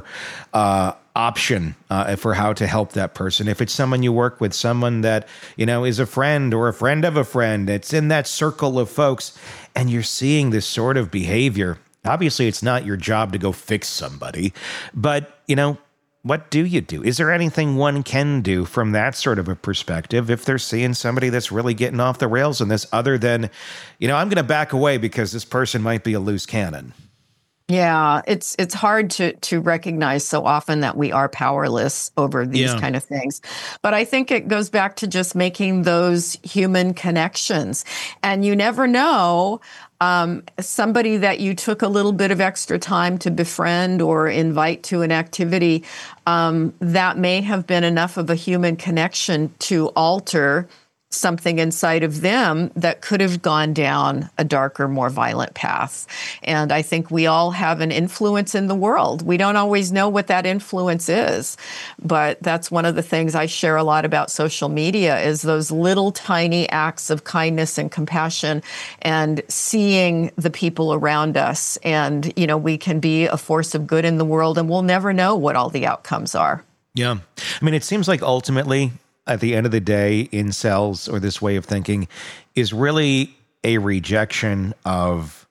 option for how to help that person. If it's someone you work with, someone that, is a friend or a friend of a friend, it's in that circle of folks, and you're seeing this sort of behavior. Obviously, it's not your job to go fix somebody, but, what do you do? Is there anything one can do from that sort of a perspective if they're seeing somebody that's really getting off the rails in this, other than, I'm going to back away because this person might be a loose cannon? Yeah, it's hard to recognize so often that we are powerless over these kind of things. But I think it goes back to just making those human connections. And you never know, somebody that you took a little bit of extra time to befriend or invite to an activity, that may have been enough of a human connection to alter something inside of them that could have gone down a darker, more violent path. And I think we all have an influence in the world. We don't always know what that influence is, but that's one of the things I share a lot about social media, is those little tiny acts of kindness and compassion, and seeing the people around us. And, we can be a force of good in the world, and we'll never know what all the outcomes are. Yeah. I mean, it seems like ultimately, at the end of the day, incels, or this way of thinking, is really a rejection of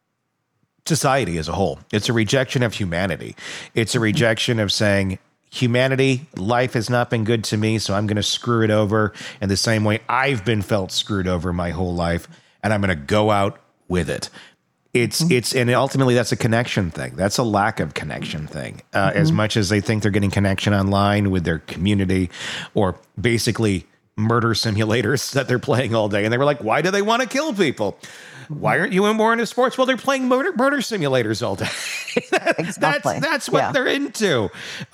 society as a whole. It's a rejection of humanity. It's a rejection of saying, humanity, life has not been good to me, so I'm going to screw it over in the same way I've been felt screwed over my whole life, and I'm going to go out with it. And ultimately that's a connection thing. That's a lack of connection thing. As much as they think they're getting connection online with their community, or basically murder simulators that they're playing all day. And they were like, why do they want to kill people? Why aren't you more into sports? Well, they're playing murder simulators all day. Exactly. That's what they're into.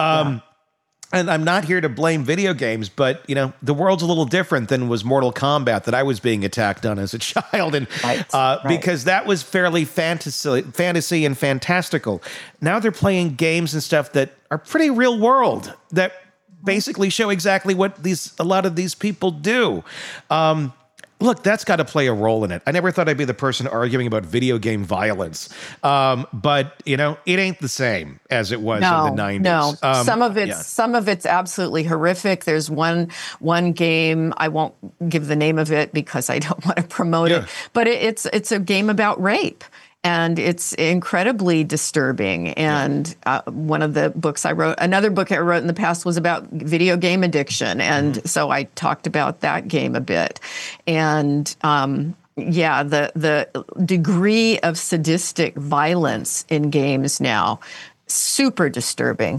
And I'm not here to blame video games, but, the world's a little different than was Mortal Kombat that I was being attacked on as a child. And because that was fairly fantasy and fantastical. Now they're playing games and stuff that are pretty real world, that basically show exactly what a lot of these people do. Look, that's got to play a role in it. I never thought I'd be the person arguing about video game violence. But, it ain't the same as it was in the 90s. No, some of it's absolutely horrific. There's one game, I won't give the name of it because I don't want to promote it, but it's a game about rape. And it's incredibly disturbing. And one of the books I wrote, another book I wrote in the past was about video game addiction. And so I talked about that game a bit. And the degree of sadistic violence in games now, super disturbing.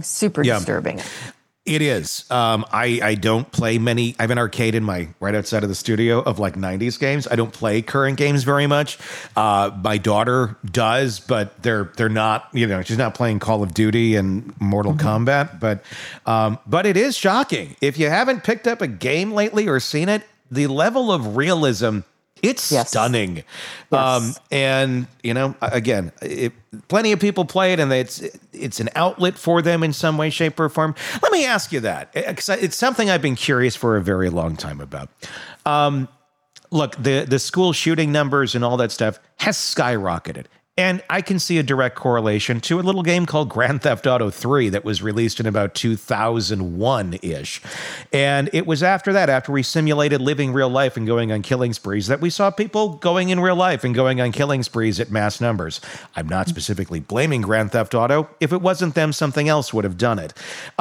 It is. I don't play many. I have an arcade right outside of the studio of 90s games. I don't play current games very much. My daughter does, but they're not, she's not playing Call of Duty and Mortal Kombat. But it is shocking. If you haven't picked up a game lately or seen it, the level of realism, it's stunning. Yes. And, again, plenty of people play it, and it's an outlet for them in some way, shape, or form. Let me ask you that, because it's something I've been curious for a very long time about. Look, the school shooting numbers and all that stuff has skyrocketed. And I can see a direct correlation to a little game called Grand Theft Auto 3 that was released in about 2001-ish. And it was after that, after we simulated living real life and going on killing sprees, that we saw people going in real life and going on killing sprees at mass numbers. I'm not specifically blaming Grand Theft Auto. If it wasn't them, something else would have done it.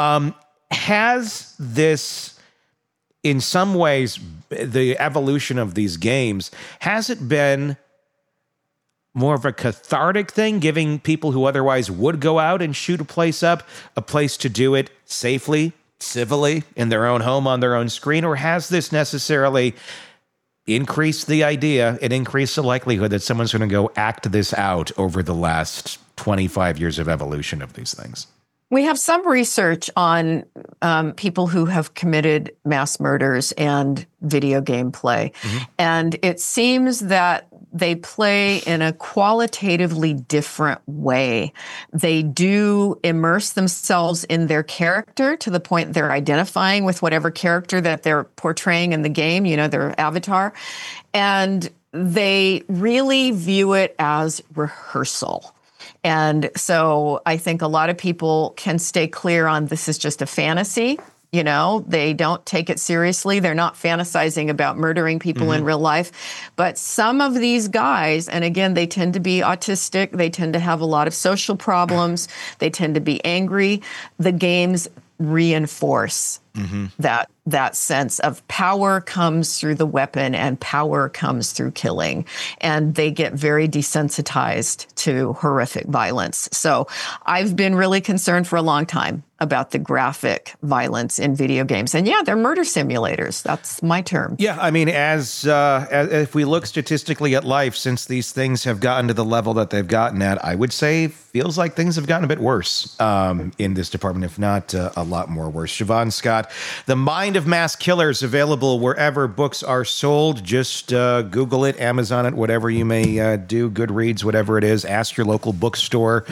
Has this, in some ways, the evolution of these games, has it been more of a cathartic thing, giving people who otherwise would go out and shoot a place up a place to do it safely, civilly, in their own home on their own screen? Or has this necessarily increased the idea and increased the likelihood that someone's going to go act this out over the last 25 years of evolution of these things? We have some research on people who have committed mass murders and video game play. And it seems that they play in a qualitatively different way. They do immerse themselves in their character to the point they're identifying with whatever character that they're portraying in the game, their avatar. And they really view it as rehearsal. And so I think a lot of people can stay clear on this is just a fantasy. They don't take it seriously. They're not fantasizing about murdering people in real life. But some of these guys, and again, they tend to be autistic. They tend to have a lot of social problems. They tend to be angry. The games reinforce that sense of power comes through the weapon and power comes through killing. And they get very desensitized to horrific violence. So I've been really concerned for a long time about the graphic violence in video games. And yeah, they're murder simulators. That's my term. Yeah, I mean, as if we look statistically at life, since these things have gotten to the level that they've gotten at, I would say feels like things have gotten a bit worse in this department, if not a lot more worse. Siobhan Scott, The Mind of Mass Killers, available wherever books are sold. Just Google it, Amazon it, whatever you may do, Goodreads, whatever it is. Ask your local bookstore,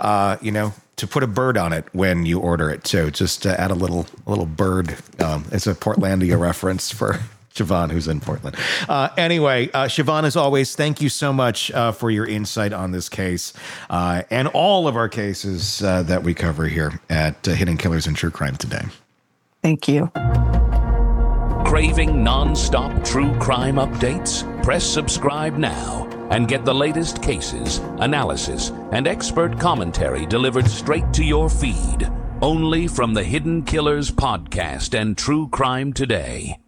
to put a bird on it when you order it too. Just add a little bird. It's a Portlandia reference for Siobhan, who's in Portland. Anyway, Siobhan, as always, thank you so much for your insight on this case and all of our cases that we cover here at Hidden Killers and True Crime Today. Thank you. Craving non-stop true crime updates? Press subscribe now and get the latest cases, analysis, and expert commentary delivered straight to your feed. Only from the Hidden Killers podcast and True Crime Today.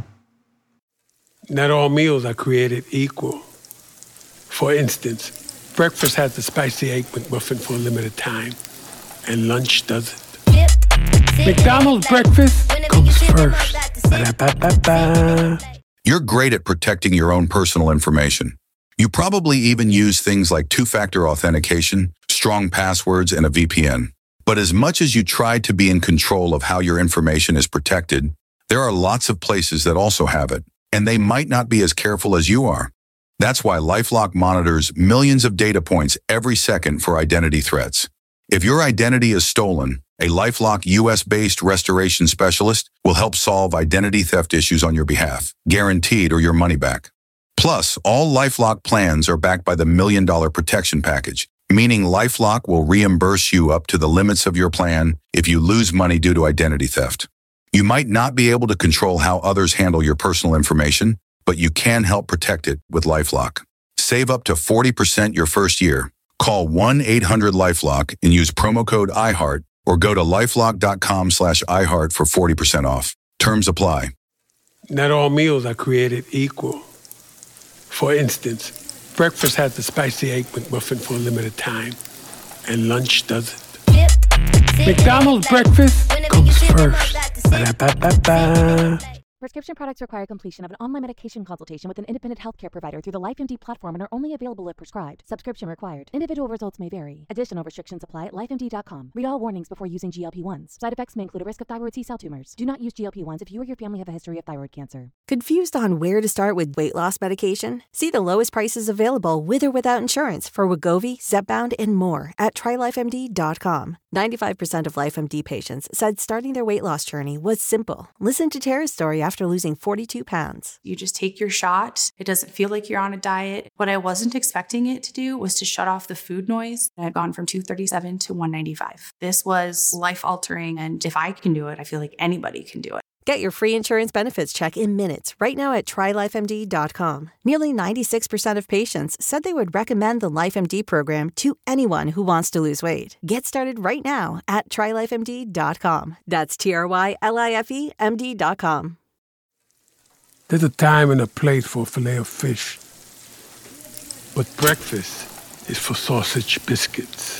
Not all meals are created equal. For instance, breakfast has the spicy Egg McMuffin for a limited time, and lunch doesn't. McDonald's breakfast comes first. Ba-da-ba-ba-ba. You're great at protecting your own personal information. You probably even use things like two-factor authentication, strong passwords, and a VPN. But as much as you try to be in control of how your information is protected, there are lots of places that also have it, and they might not be as careful as you are. That's why LifeLock monitors millions of data points every second for identity threats. If your identity is stolen, a LifeLock US-based restoration specialist will help solve identity theft issues on your behalf, guaranteed or your money back. Plus, all LifeLock plans are backed by the $1 Million Protection Package, meaning LifeLock will reimburse you up to the limits of your plan if you lose money due to identity theft. You might not be able to control how others handle your personal information, but you can help protect it with LifeLock. Save up to 40% your first year. Call 1-800-LifeLock and use promo code iHeart or go to lifelock.com/iHeart for 40% off. Terms apply. Not all meals are created equal. For instance, breakfast has the spicy Egg McMuffin for a limited time, and lunch doesn't. McDonald's breakfast comes first. Ba-da-ba-ba-ba. Prescription products require completion of an online medication consultation with an independent healthcare provider through the LifeMD platform and are only available if prescribed. Subscription required. Individual results may vary. Additional restrictions apply at lifemd.com. Read all warnings before using GLP-1s. Side effects may include a risk of thyroid C-cell tumors. Do not use GLP-1s if you or your family have a history of thyroid cancer. Confused on where to start with weight loss medication? See the lowest prices available with or without insurance for Wegovy, Zepbound, and more at TryLifeMD.com. 95% of LifeMD patients said starting their weight loss journey was simple. Listen to Tara's story after after losing 42 pounds. You just take your shot. It doesn't feel like you're on a diet. What I wasn't expecting it to do was to shut off the food noise. I had gone from 237 to 195. This was life-altering, and if I can do it, I feel like anybody can do it. Get your free insurance benefits check in minutes right now at TryLifeMD.com. Nearly 96% of patients said they would recommend the LifeMD program to anyone who wants to lose weight. Get started right now at TryLifeMD.com. That's TryLifeMD.com. There's a time and a place for filet of fish, but breakfast is for sausage biscuits.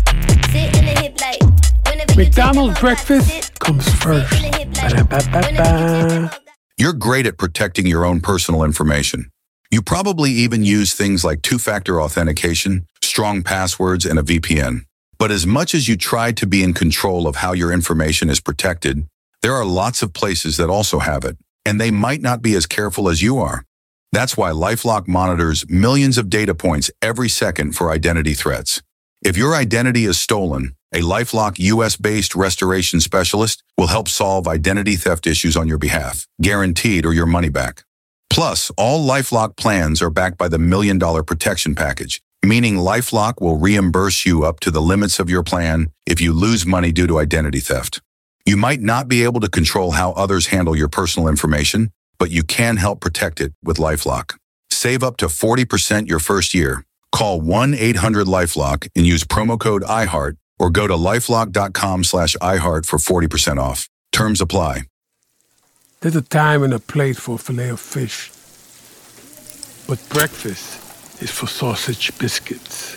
McDonald's breakfast comes first. Ba-da-ba-ba-ba. You're great at protecting your own personal information. You probably even use things like two-factor authentication, strong passwords, and a VPN. But as much as you try to be in control of how your information is protected, there are lots of places that also have it, and they might not be as careful as you are. That's why LifeLock monitors millions of data points every second for identity threats. If your identity is stolen, a LifeLock US-based restoration specialist will help solve identity theft issues on your behalf, guaranteed or your money back. Plus, all LifeLock plans are backed by the $1 Million Protection Package, meaning LifeLock will reimburse you up to the limits of your plan if you lose money due to identity theft. You might not be able to control how others handle your personal information, but you can help protect it with LifeLock. Save up to 40% your first year. Call 1-800-LifeLock and use promo code IHEART or go to lifelock.com/iHeart for 40% off. Terms apply. There's a time and a place for filet of fish, but breakfast is for sausage biscuits.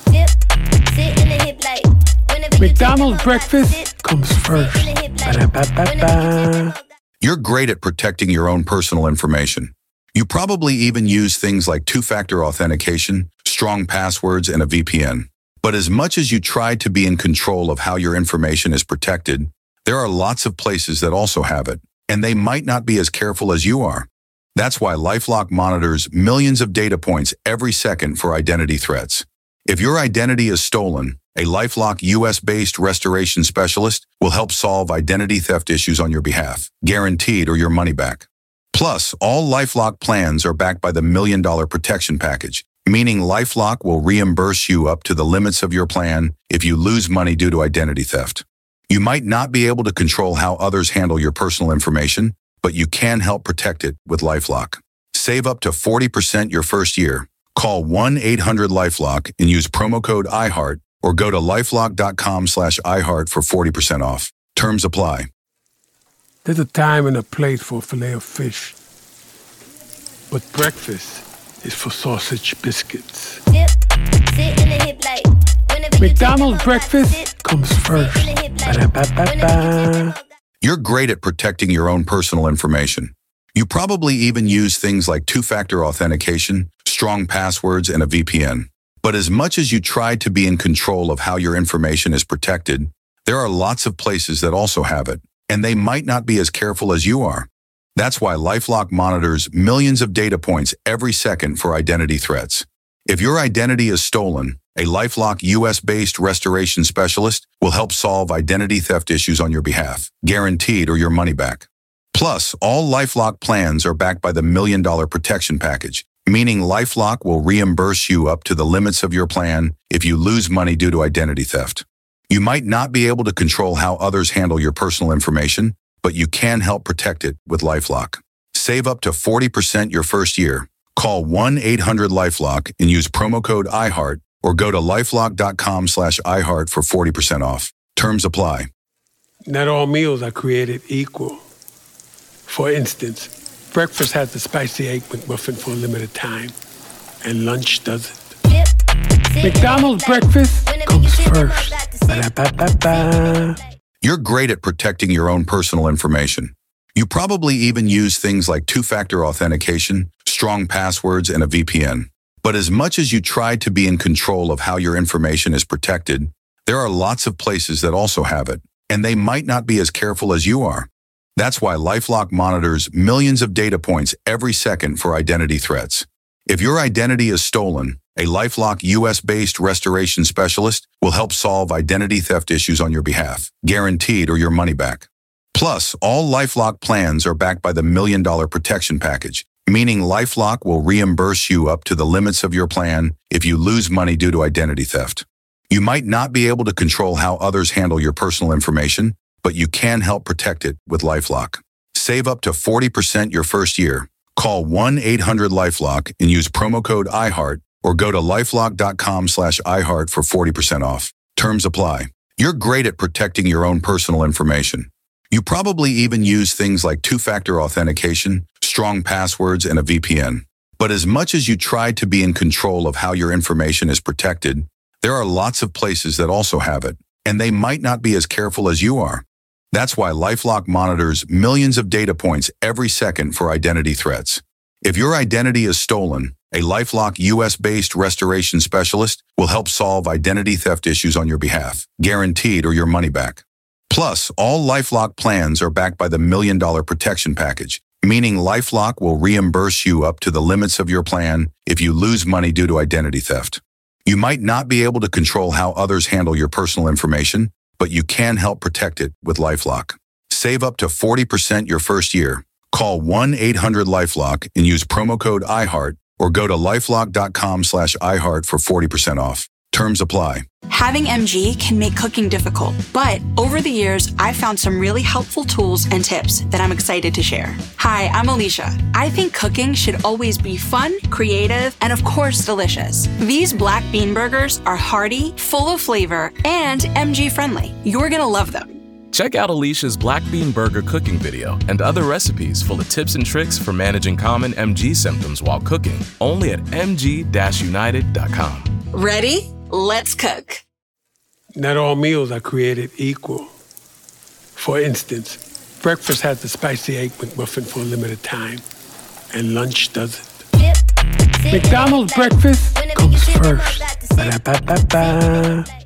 McDonald's breakfast comes first. Ba-da-ba-ba-ba. You're great at protecting your own personal information. You probably even use things like two-factor authentication, strong passwords, and a VPN. But as much as you try to be in control of how your information is protected, there are lots of places that also have it, and they might not be as careful as you are. That's why LifeLock monitors millions of data points every second for identity threats. If your identity is stolen, a LifeLock US-based restoration specialist will help solve identity theft issues on your behalf, guaranteed or your money back. Plus, all LifeLock plans are backed by the $1 Million Protection Package, meaning LifeLock will reimburse you up to the limits of your plan if you lose money due to identity theft. You might not be able to control how others handle your personal information, but you can help protect it with LifeLock. Save up to 40% your first year. Call 1-800-LifeLock and use promo code IHEART or go to lifelock.com/iHeart for 40% off. Terms apply. There's a time and a place for filet of fish, but breakfast is for sausage biscuits. McDonald's breakfast comes first. Ba-da-ba-ba-ba. You're great at protecting your own personal information. You probably even use things like two-factor authentication, strong passwords, and a VPN. But as much as you try to be in control of how your information is protected, there are lots of places that also have it, and they might not be as careful as you are. That's why LifeLock monitors millions of data points every second for identity threats. If your identity is stolen, a LifeLock US-based restoration specialist will help solve identity theft issues on your behalf, guaranteed or your money back. Plus, all LifeLock plans are backed by the $1 Million Protection Package, meaning LifeLock will reimburse you up to the limits of your plan if you lose money due to identity theft. You might not be able to control how others handle your personal information, but you can help protect it with LifeLock. Save up to 40% your first year. Call 1-800-LifeLock and use promo code IHEART or go to lifelock.com/iHeart for 40% off. Terms apply. Not all meals are created equal. For instance, breakfast has the spicy egg McMuffin for a limited time, and lunch doesn't. McDonald's breakfast comes first. Ba-da-ba-ba-ba. You're great at protecting your own personal information. You probably even use things like two-factor authentication, strong passwords, and a VPN. But as much as you try to be in control of how your information is protected, there are lots of places that also have it, and they might not be as careful as you are. That's why LifeLock monitors millions of data points every second for identity threats. If your identity is stolen, a LifeLock US-based restoration specialist will help solve identity theft issues on your behalf, guaranteed or your money back. Plus, all LifeLock plans are backed by the $1 Million Protection Package, meaning LifeLock will reimburse you up to the limits of your plan if you lose money due to identity theft. You might not be able to control how others handle your personal information, but you can help protect it with LifeLock. Save up to 40% your first year. Call 1-800-LifeLock and use promo code iHeart or go to lifelock.com/iHeart for 40% off. Terms apply. You're great at protecting your own personal information. You probably even use things like two-factor authentication, strong passwords, and a VPN. But as much as you try to be in control of how your information is protected, there are lots of places that also have it, and they might not be as careful as you are. That's why LifeLock monitors millions of data points every second for identity threats. If your identity is stolen, a LifeLock US-based restoration specialist will help solve identity theft issues on your behalf, guaranteed or your money back. Plus, all LifeLock plans are backed by the $1 Million Protection Package, meaning LifeLock will reimburse you up to the limits of your plan if you lose money due to identity theft. You might not be able to control how others handle your personal information, but you can help protect it with LifeLock. Save up to 40% your first year. Call 1-800-LifeLock and use promo code iHeart or go to lifelock.com/iHeart for 40% off. Terms apply. Having MG can make cooking difficult, but over the years, I've found some really helpful tools and tips that I'm excited to share. Hi, I'm Alicia. I think cooking should always be fun, creative, and of course, delicious. These black bean burgers are hearty, full of flavor, and MG friendly. You're gonna love them. Check out Alicia's Black Bean Burger cooking video and other recipes full of tips and tricks for managing common MG symptoms while cooking, only at mg-united.com. Ready? Let's cook. Not all meals are created equal. For instance, breakfast has the spicy egg McMuffin for a limited time, and lunch doesn't. McDonald's breakfast comes first. Ba-da-ba-ba-ba.